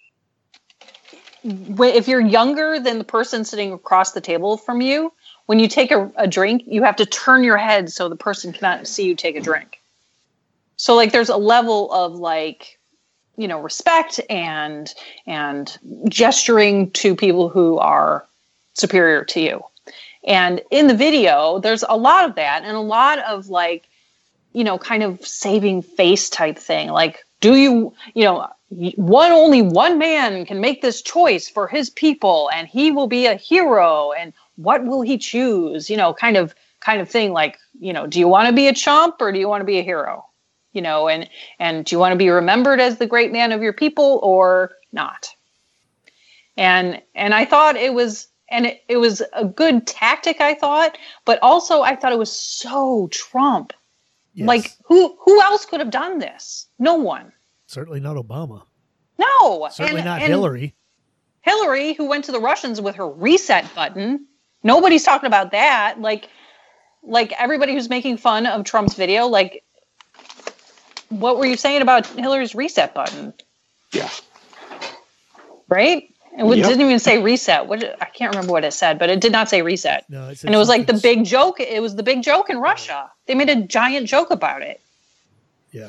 wh- if you're younger than the person sitting across the table from you, when you take a, a drink, you have to turn your head so the person cannot see you take a drink. So like there's a level of like you know, respect and and gesturing to people who are superior to you. And in the video, there's a lot of that and a lot of like, you know, kind of saving face type thing. Like, do you, you know, one only one man can make this choice for his people and he will be a hero, and what will he choose? You know, kind of kind of thing. Like, you know, do you want to be a chump or do you want to be a hero? You know, and and do you want to be remembered as the great man of your people or not? And and I thought it was and it, it was a good tactic, I thought, but also I thought it was so Trump. Yes. Like, who who else could have done this? No one.
Certainly not Obama.
No.
Certainly
and,
not
and
Hillary.
Hillary, who went to the Russians with her reset button. Nobody's talking about that. Like, like everybody who's making fun of Trump's video, like, what were you saying about Hillary's reset button?
Yeah.
Right? And it
Yep.
didn't even say reset. What I can't remember what it said, but it did not say reset.
No, it said
and it was like the
something-
big joke. It was the big joke in Russia. They made a giant joke about it.
Yeah.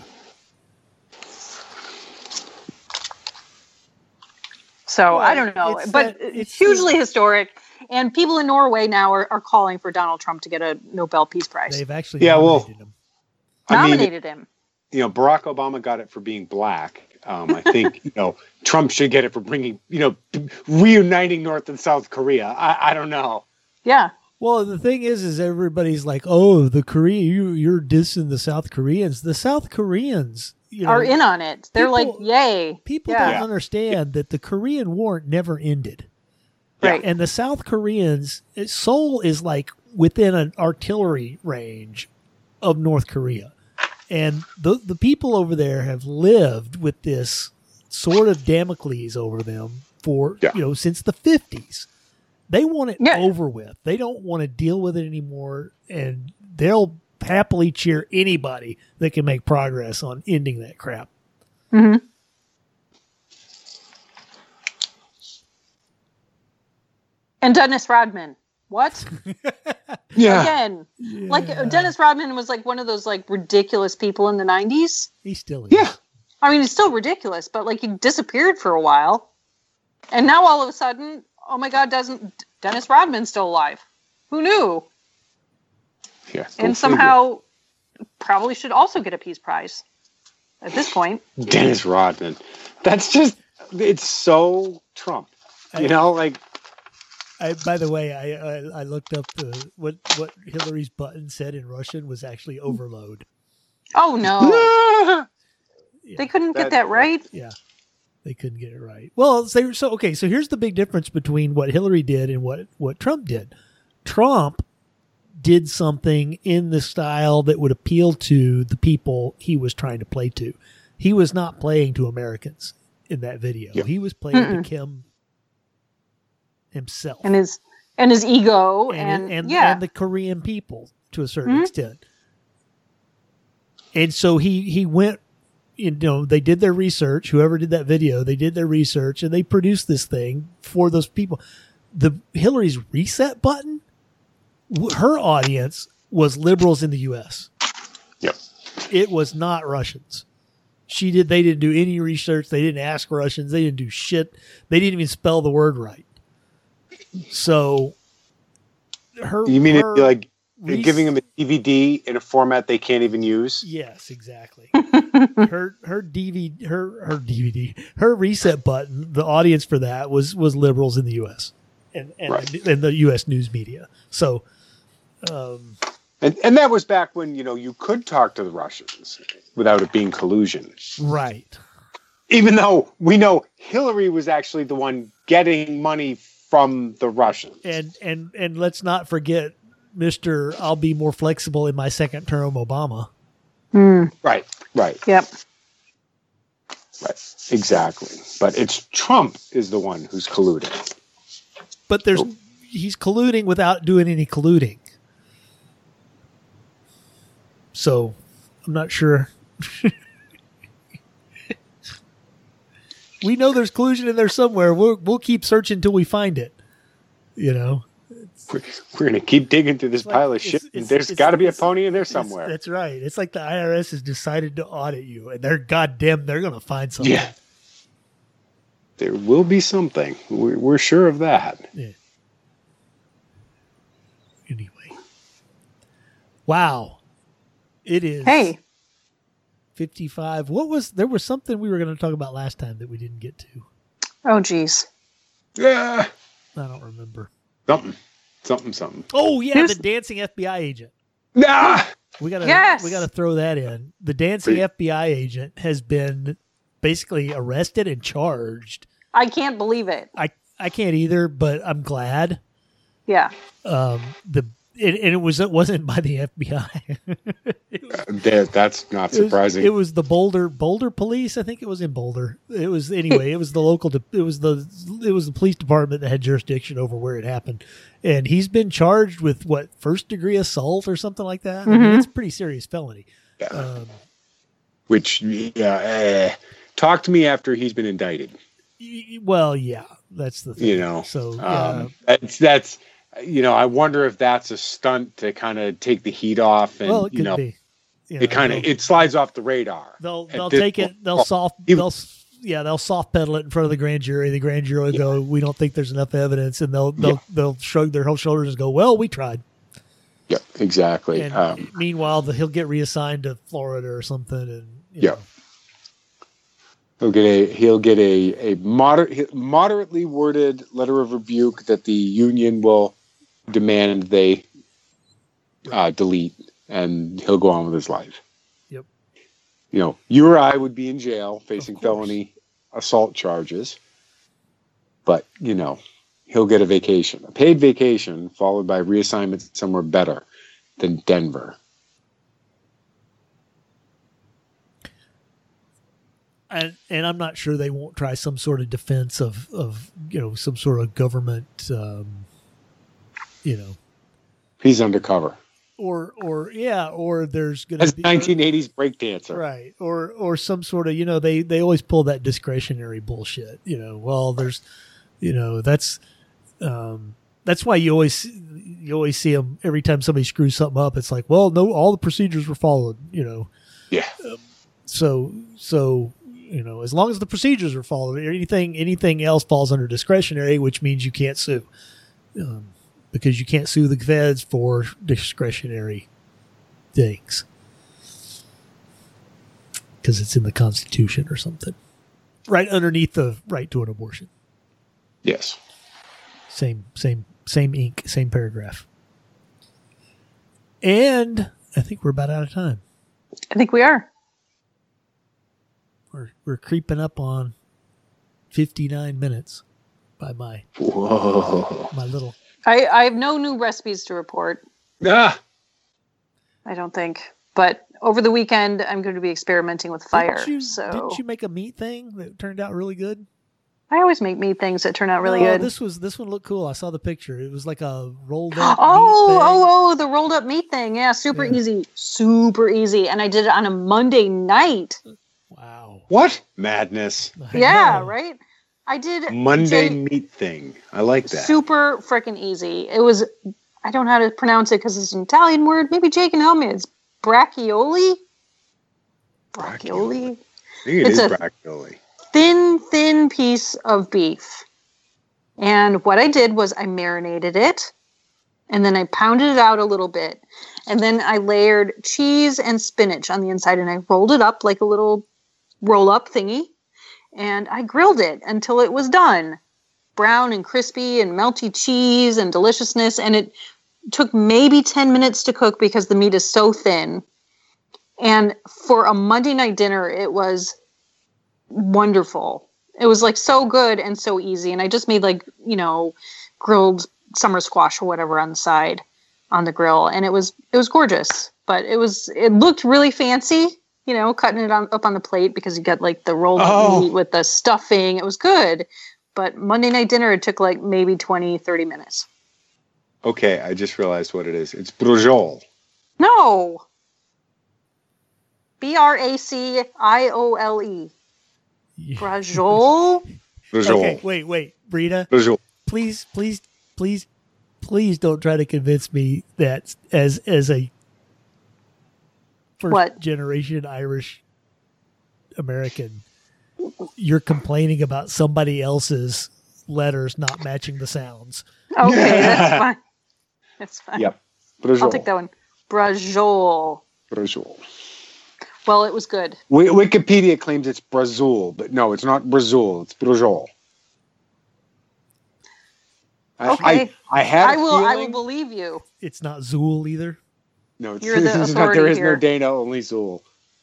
So
Well,
I don't know,
it's
but
that-
it's
it's
hugely
the-
historic. And people in Norway now are, are calling for Donald Trump to get a Nobel Peace Prize.
They've actually
Yeah, well,
nominated him.
I mean,
Nominated him.
you know, Barack Obama got it for being black. Um, I think, you know, Trump should get it for bringing, you know, reuniting North and South Korea. I, I don't know.
Yeah.
Well, the thing is, is everybody's like, "Oh, the Korea, you, you're dissing the South Koreans." The South Koreans, you know,
Are in on it. They're
people-
like, yay.
people
Yeah.
don't
Yeah.
understand that the Korean War never ended.
Right.
And the South Koreans, Seoul is like within an artillery range of North Korea. And the the people over there have lived with this sort of Damocles over them for,
Yeah.
you know, since the fifties. They want it
Yeah.
over with. They don't want to deal with it anymore. And they'll happily cheer anybody that can make progress on ending that crap.
Mm-hmm. And Dennis Rodman. What?
Yeah.
Again. Like, Dennis Rodman was like one of those like ridiculous people in the nineties.
He still is.
Yeah.
I mean, he's still ridiculous, but like he disappeared for a while. And now all of a sudden, oh my God, doesn't Dennis Rodman's still alive? Who knew?
Yeah.
And somehow probably should also get a Peace Prize at this point.
Dennis Rodman. That's just, it's so Trump. You know, like,
I, by the way, I, I I looked up the what what Hillary's button said in Russian was actually overload.
Oh no.
Yeah,
They couldn't get
That-
that right?
yeah, they couldn't get it right. Well, so, so okay, so here's the big difference between what Hillary did and what what Trump did. Trump did something in the style that would appeal to the people he was trying to play to. He was not playing to Americans in that video.
Yep.
He was playing
Mm-mm.
to Kim himself.
And his and his ego
and
and,
and,
yeah.
and the Korean people to a certain
Mhm.
extent. And so he he went, you know, they did their research. Whoever did that video, they did their research and they produced this thing for those people. The Hillary's reset button, w- her audience was liberals in the U S.
Yep.
It was not Russians. She did. They didn't do any research. They didn't ask Russians. They didn't do shit. They didn't even spell the word right. So, her.
you mean
her
it'd be like
res-
giving them a D V D in a format they can't even use?
Yes, exactly. her her D V D her her D V D her reset button. The audience for that was was liberals in the U S and and,
Right.
and the U S news media. So, um,
And and that was back when, you know, you could talk to the Russians without it being collusion.
right.
Even though we know Hillary was actually the one getting money from the Russians.
And and and let's not forget Mister I'll be more flexible in my second term, Obama.
Mm,
Right, right,
yep.
right. Exactly. But it's Trump is the one who's colluding.
But there's he's colluding without doing any colluding. So I'm not sure. We know there's collusion in there somewhere. We'll we'll keep searching until we find it. You know, it's,
we're, we're going to keep digging through this
Like,
pile of
it's-
shit.
it's-
and there's
it's-
got to be a
it's-
pony in there
It's-
somewhere.
That's right. It's like the I R S has decided to audit you, and they're goddamn, they're going to find something.
Yeah. There will be something. We're, we're sure of that.
Yeah. Anyway. Wow. It is
Hey,
fifty-five. What was, there was something we were going to talk about last time that we didn't get to.
oh geez.
Yeah.
I don't remember.
Something. Something, something.
Oh, yeah,
Here's-
the dancing F B I agent.
Ah!
We gotta
Yes!
we gotta throw that in. The dancing
Great.
F B I agent has been basically arrested and charged.
I can't believe it.
I I can't either, but I'm glad.
Yeah.
Um, the it, and it was it wasn't by the F B I.
That, that's not
It was,
surprising.
it was the Boulder Boulder Police. I think it was in Boulder. It was anyway. It was the local. De, it was the it was the police department that had jurisdiction over where it happened, and he's been charged with what first degree assault or something like that. I mean,
Mhm.
it's a pretty serious felony.
Yeah.
Um,
Which, yeah, uh, talk to me after he's been indicted.
y- well, yeah, that's the thing.
You know,
So yeah,
um, that's that's you know, I wonder if that's a stunt to kind of take the heat off, and
well, it
you
could
know,
be. You
it
know,
kind of
they'll-
it slides off the radar.
They'll
at
they'll
this
take it.
point.
They'll
Oh,
soft.
he-
They'll s- yeah. They'll soft pedal it in front of the grand jury. The grand jury will go, "We don't think there's enough evidence," and they'll they'll
Yeah.
they'll shrug their whole shoulders and go, "Well, we tried."
Yeah, exactly.
And
Um,
meanwhile, the, he'll get reassigned to Florida or something, and you
Yeah.
know,
he'll get a he'll get a a moder- moderately worded letter of rebuke that the union will demand they uh, delete, and he'll go on with his life.
Yep.
You know, you or I would be in jail facing
Of course.
felony assault charges, but you know, he'll get a vacation, a paid vacation, followed by reassignment somewhere better than Denver.
and and I'm not sure they won't try some sort of defense of of you know some sort of government, um, you know,
He's undercover
or or yeah, or there's going
as
to be
nineteen eighties breakdancer.
right, or or some sort of you know they they always pull that discretionary bullshit. You know, well, there's you know that's um, that's why you always you always see them every time somebody screws something up. It's like, well, no, all the procedures were followed. You know,
Yeah.
so so you know as long as the procedures are followed, anything anything else falls under discretionary, which means you can't sue. Um, because you can't sue the feds for discretionary things. Because it's in the Constitution or something. Right underneath the right to an abortion.
Yes.
Same, same, same ink, same paragraph. And I think we're about out of time.
I think we are.
We're we're creeping up on fifty-nine minutes by my
Whoa.
my little
I, I have no new recipes to report,
Ah.
I don't think. But over the weekend, I'm going to be experimenting with fire.
Didn't you,
so
didn't you make a meat thing that turned out really good?
I always make meat things that turn out really
No,
good.
This was this one looked cool. I saw the picture. It was like a rolled up.
Oh,
meat thing.
oh, oh, the rolled up meat thing. Yeah, super
Yeah.
easy. Super easy. And I did it on a Monday night.
Wow.
What? Madness.
I
Yeah,
know.
right? I did
Monday
Jay-
meat thing. I like that.
super freaking easy. It was, I don't know how to pronounce it because it's an Italian word. Maybe Jake can help me. It's braccioli? Braccioli?
I think it
It's
is
a-
braccioli.
Thin, thin piece of beef. And what I did was I marinated it and then I pounded it out a little bit. And then I layered cheese and spinach on the inside and I rolled it up like a little roll up thingy. And I grilled it until it was done. Brown and crispy and melty cheese and deliciousness. And it took maybe ten minutes to cook because the meat is so thin. And for a Monday night dinner, it was wonderful. It was like so good and so easy. And I just made like, you know, grilled summer squash or whatever on the side on the grill. And it was, it was gorgeous, but it was, it looked really fancy, you know, cutting it on, up on the plate because you got like the rolled
Oh.
meat with the stuffing. It was good. But Monday night dinner, it took like maybe twenty, thirty minutes.
Okay, I just realized what it is. It's brujol.
No. B R A C I O L E.
Yeah.
Brajol?
Brujol.
Okay, wait, wait, Brita,
Brujol.
please, please, please, please don't try to convince me that as as a first
What?
generation Irish American, you're complaining about somebody else's letters not matching the sounds.
Okay, that's fine. That's fine.
Yep.
I'll take that one. Brajol.
Brazil.
Well, it was good.
Wi- Wikipedia claims it's Brazil, but no, it's not Brazil. It's Brazil. I,
Okay.
I, I had.
I
a
will. I will
feeling-
believe you.
It's not Zool either.
No, it's,
You're the
it's not,
authority
there is
here.
no Dana, only Zool.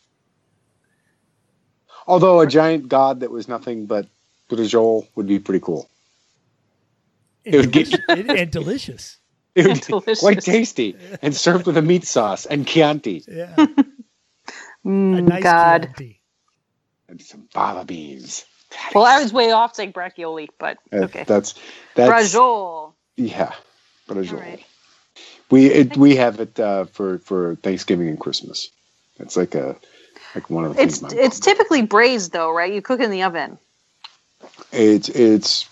Although a giant god that was nothing but Brazil would be pretty cool.
And,
It would get-
delicious, and, and delicious.
It would
And
be
delicious.
quite tasty and served with a meat sauce and Chianti
Yeah.
Mm,
A nice
God.
Chianti.
and some fava beans.
Well, I was way off saying braccioli, but
Uh,
okay.
That's that's
Brajol.
yeah, Brazil.
All right.
We it, we have it uh, for for Thanksgiving and Christmas. It's like a like one of the
It's
things. my
it's
mom-
typically braised though, right? You cook it in the oven.
it's it's.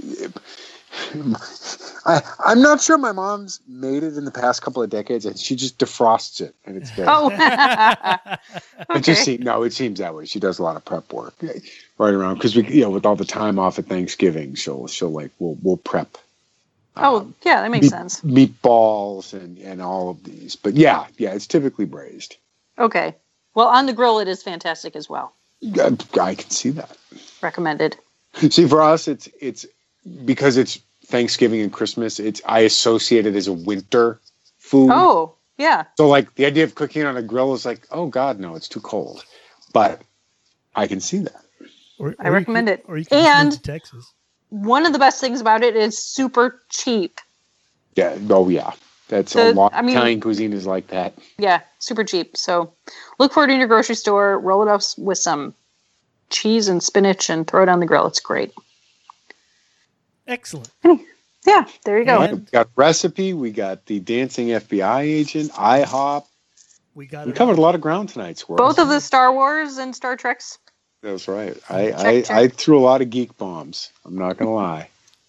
I I'm not sure my mom's made it in the past couple of decades, and she just defrosts it, and it's good.
Oh,
It just
okay.
seems no, it seems that way. She does a lot of prep work right around because we, you know, with all the time off at Thanksgiving, she'll she'll like we'll we'll prep.
Oh,
um,
yeah, that makes
meat-
sense.
Meatballs and and all of these, but yeah, yeah, it's typically braised.
Okay. Well, on the grill, it is fantastic as well.
I, I can see that.
Recommended.
See, for us, it's it's because it's Thanksgiving and Christmas. It's I associate it as a winter food.
Oh, yeah.
So like the idea of cooking on a grill is like, oh God, no, it's too cold. But I can see that.
Or,
I
or you
recommend
could-
it.
Or you can just
And-
move to Texas.
One of the best things about it is super cheap.
Yeah. Oh yeah. That's
The-
a lot.
I mean-
Italian cuisine is like that.
Yeah, super cheap. So look for it in your grocery store, roll it up with some cheese and spinach and throw it on the grill. It's great.
Excellent.
Yeah, there you go.
And-
We got recipe. We got the dancing F B I agent. IHOP.
We got
We
it.
covered a lot of ground tonight, Squirrel.
Both of the Star Wars and Star Treks.
That's right. I,
Check,
I,
check.
I threw a lot of geek bombs. I'm not gonna lie.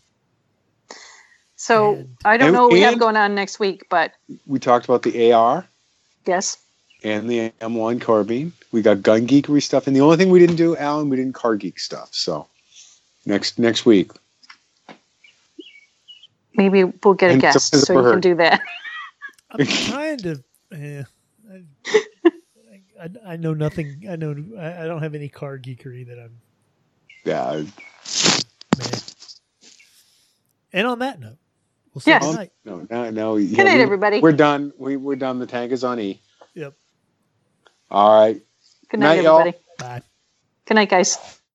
So
And-
I don't
and-
know what we have
and-
going on next week, but
We talked about the A R
yes.
and the M one carbine. We got gun geekery stuff, and the only thing we didn't do, Alan, we didn't car geek stuff. So next next week.
Maybe we'll get a
And
guest
it's a
so you can
bird.
do that.
I'm trying to. Eh, I, I, I know nothing. I know. I, I don't have any car geekery that I'm.
Yeah.
Meh. And on that note, we'll see
Yes.
you tonight.
No. Now, now we,
Good night,
we-
everybody.
We're done. We we're done. The tank is on E.
Yep.
All right.
Good night,
Night, y'all.
everybody.
Bye.
Good night, guys.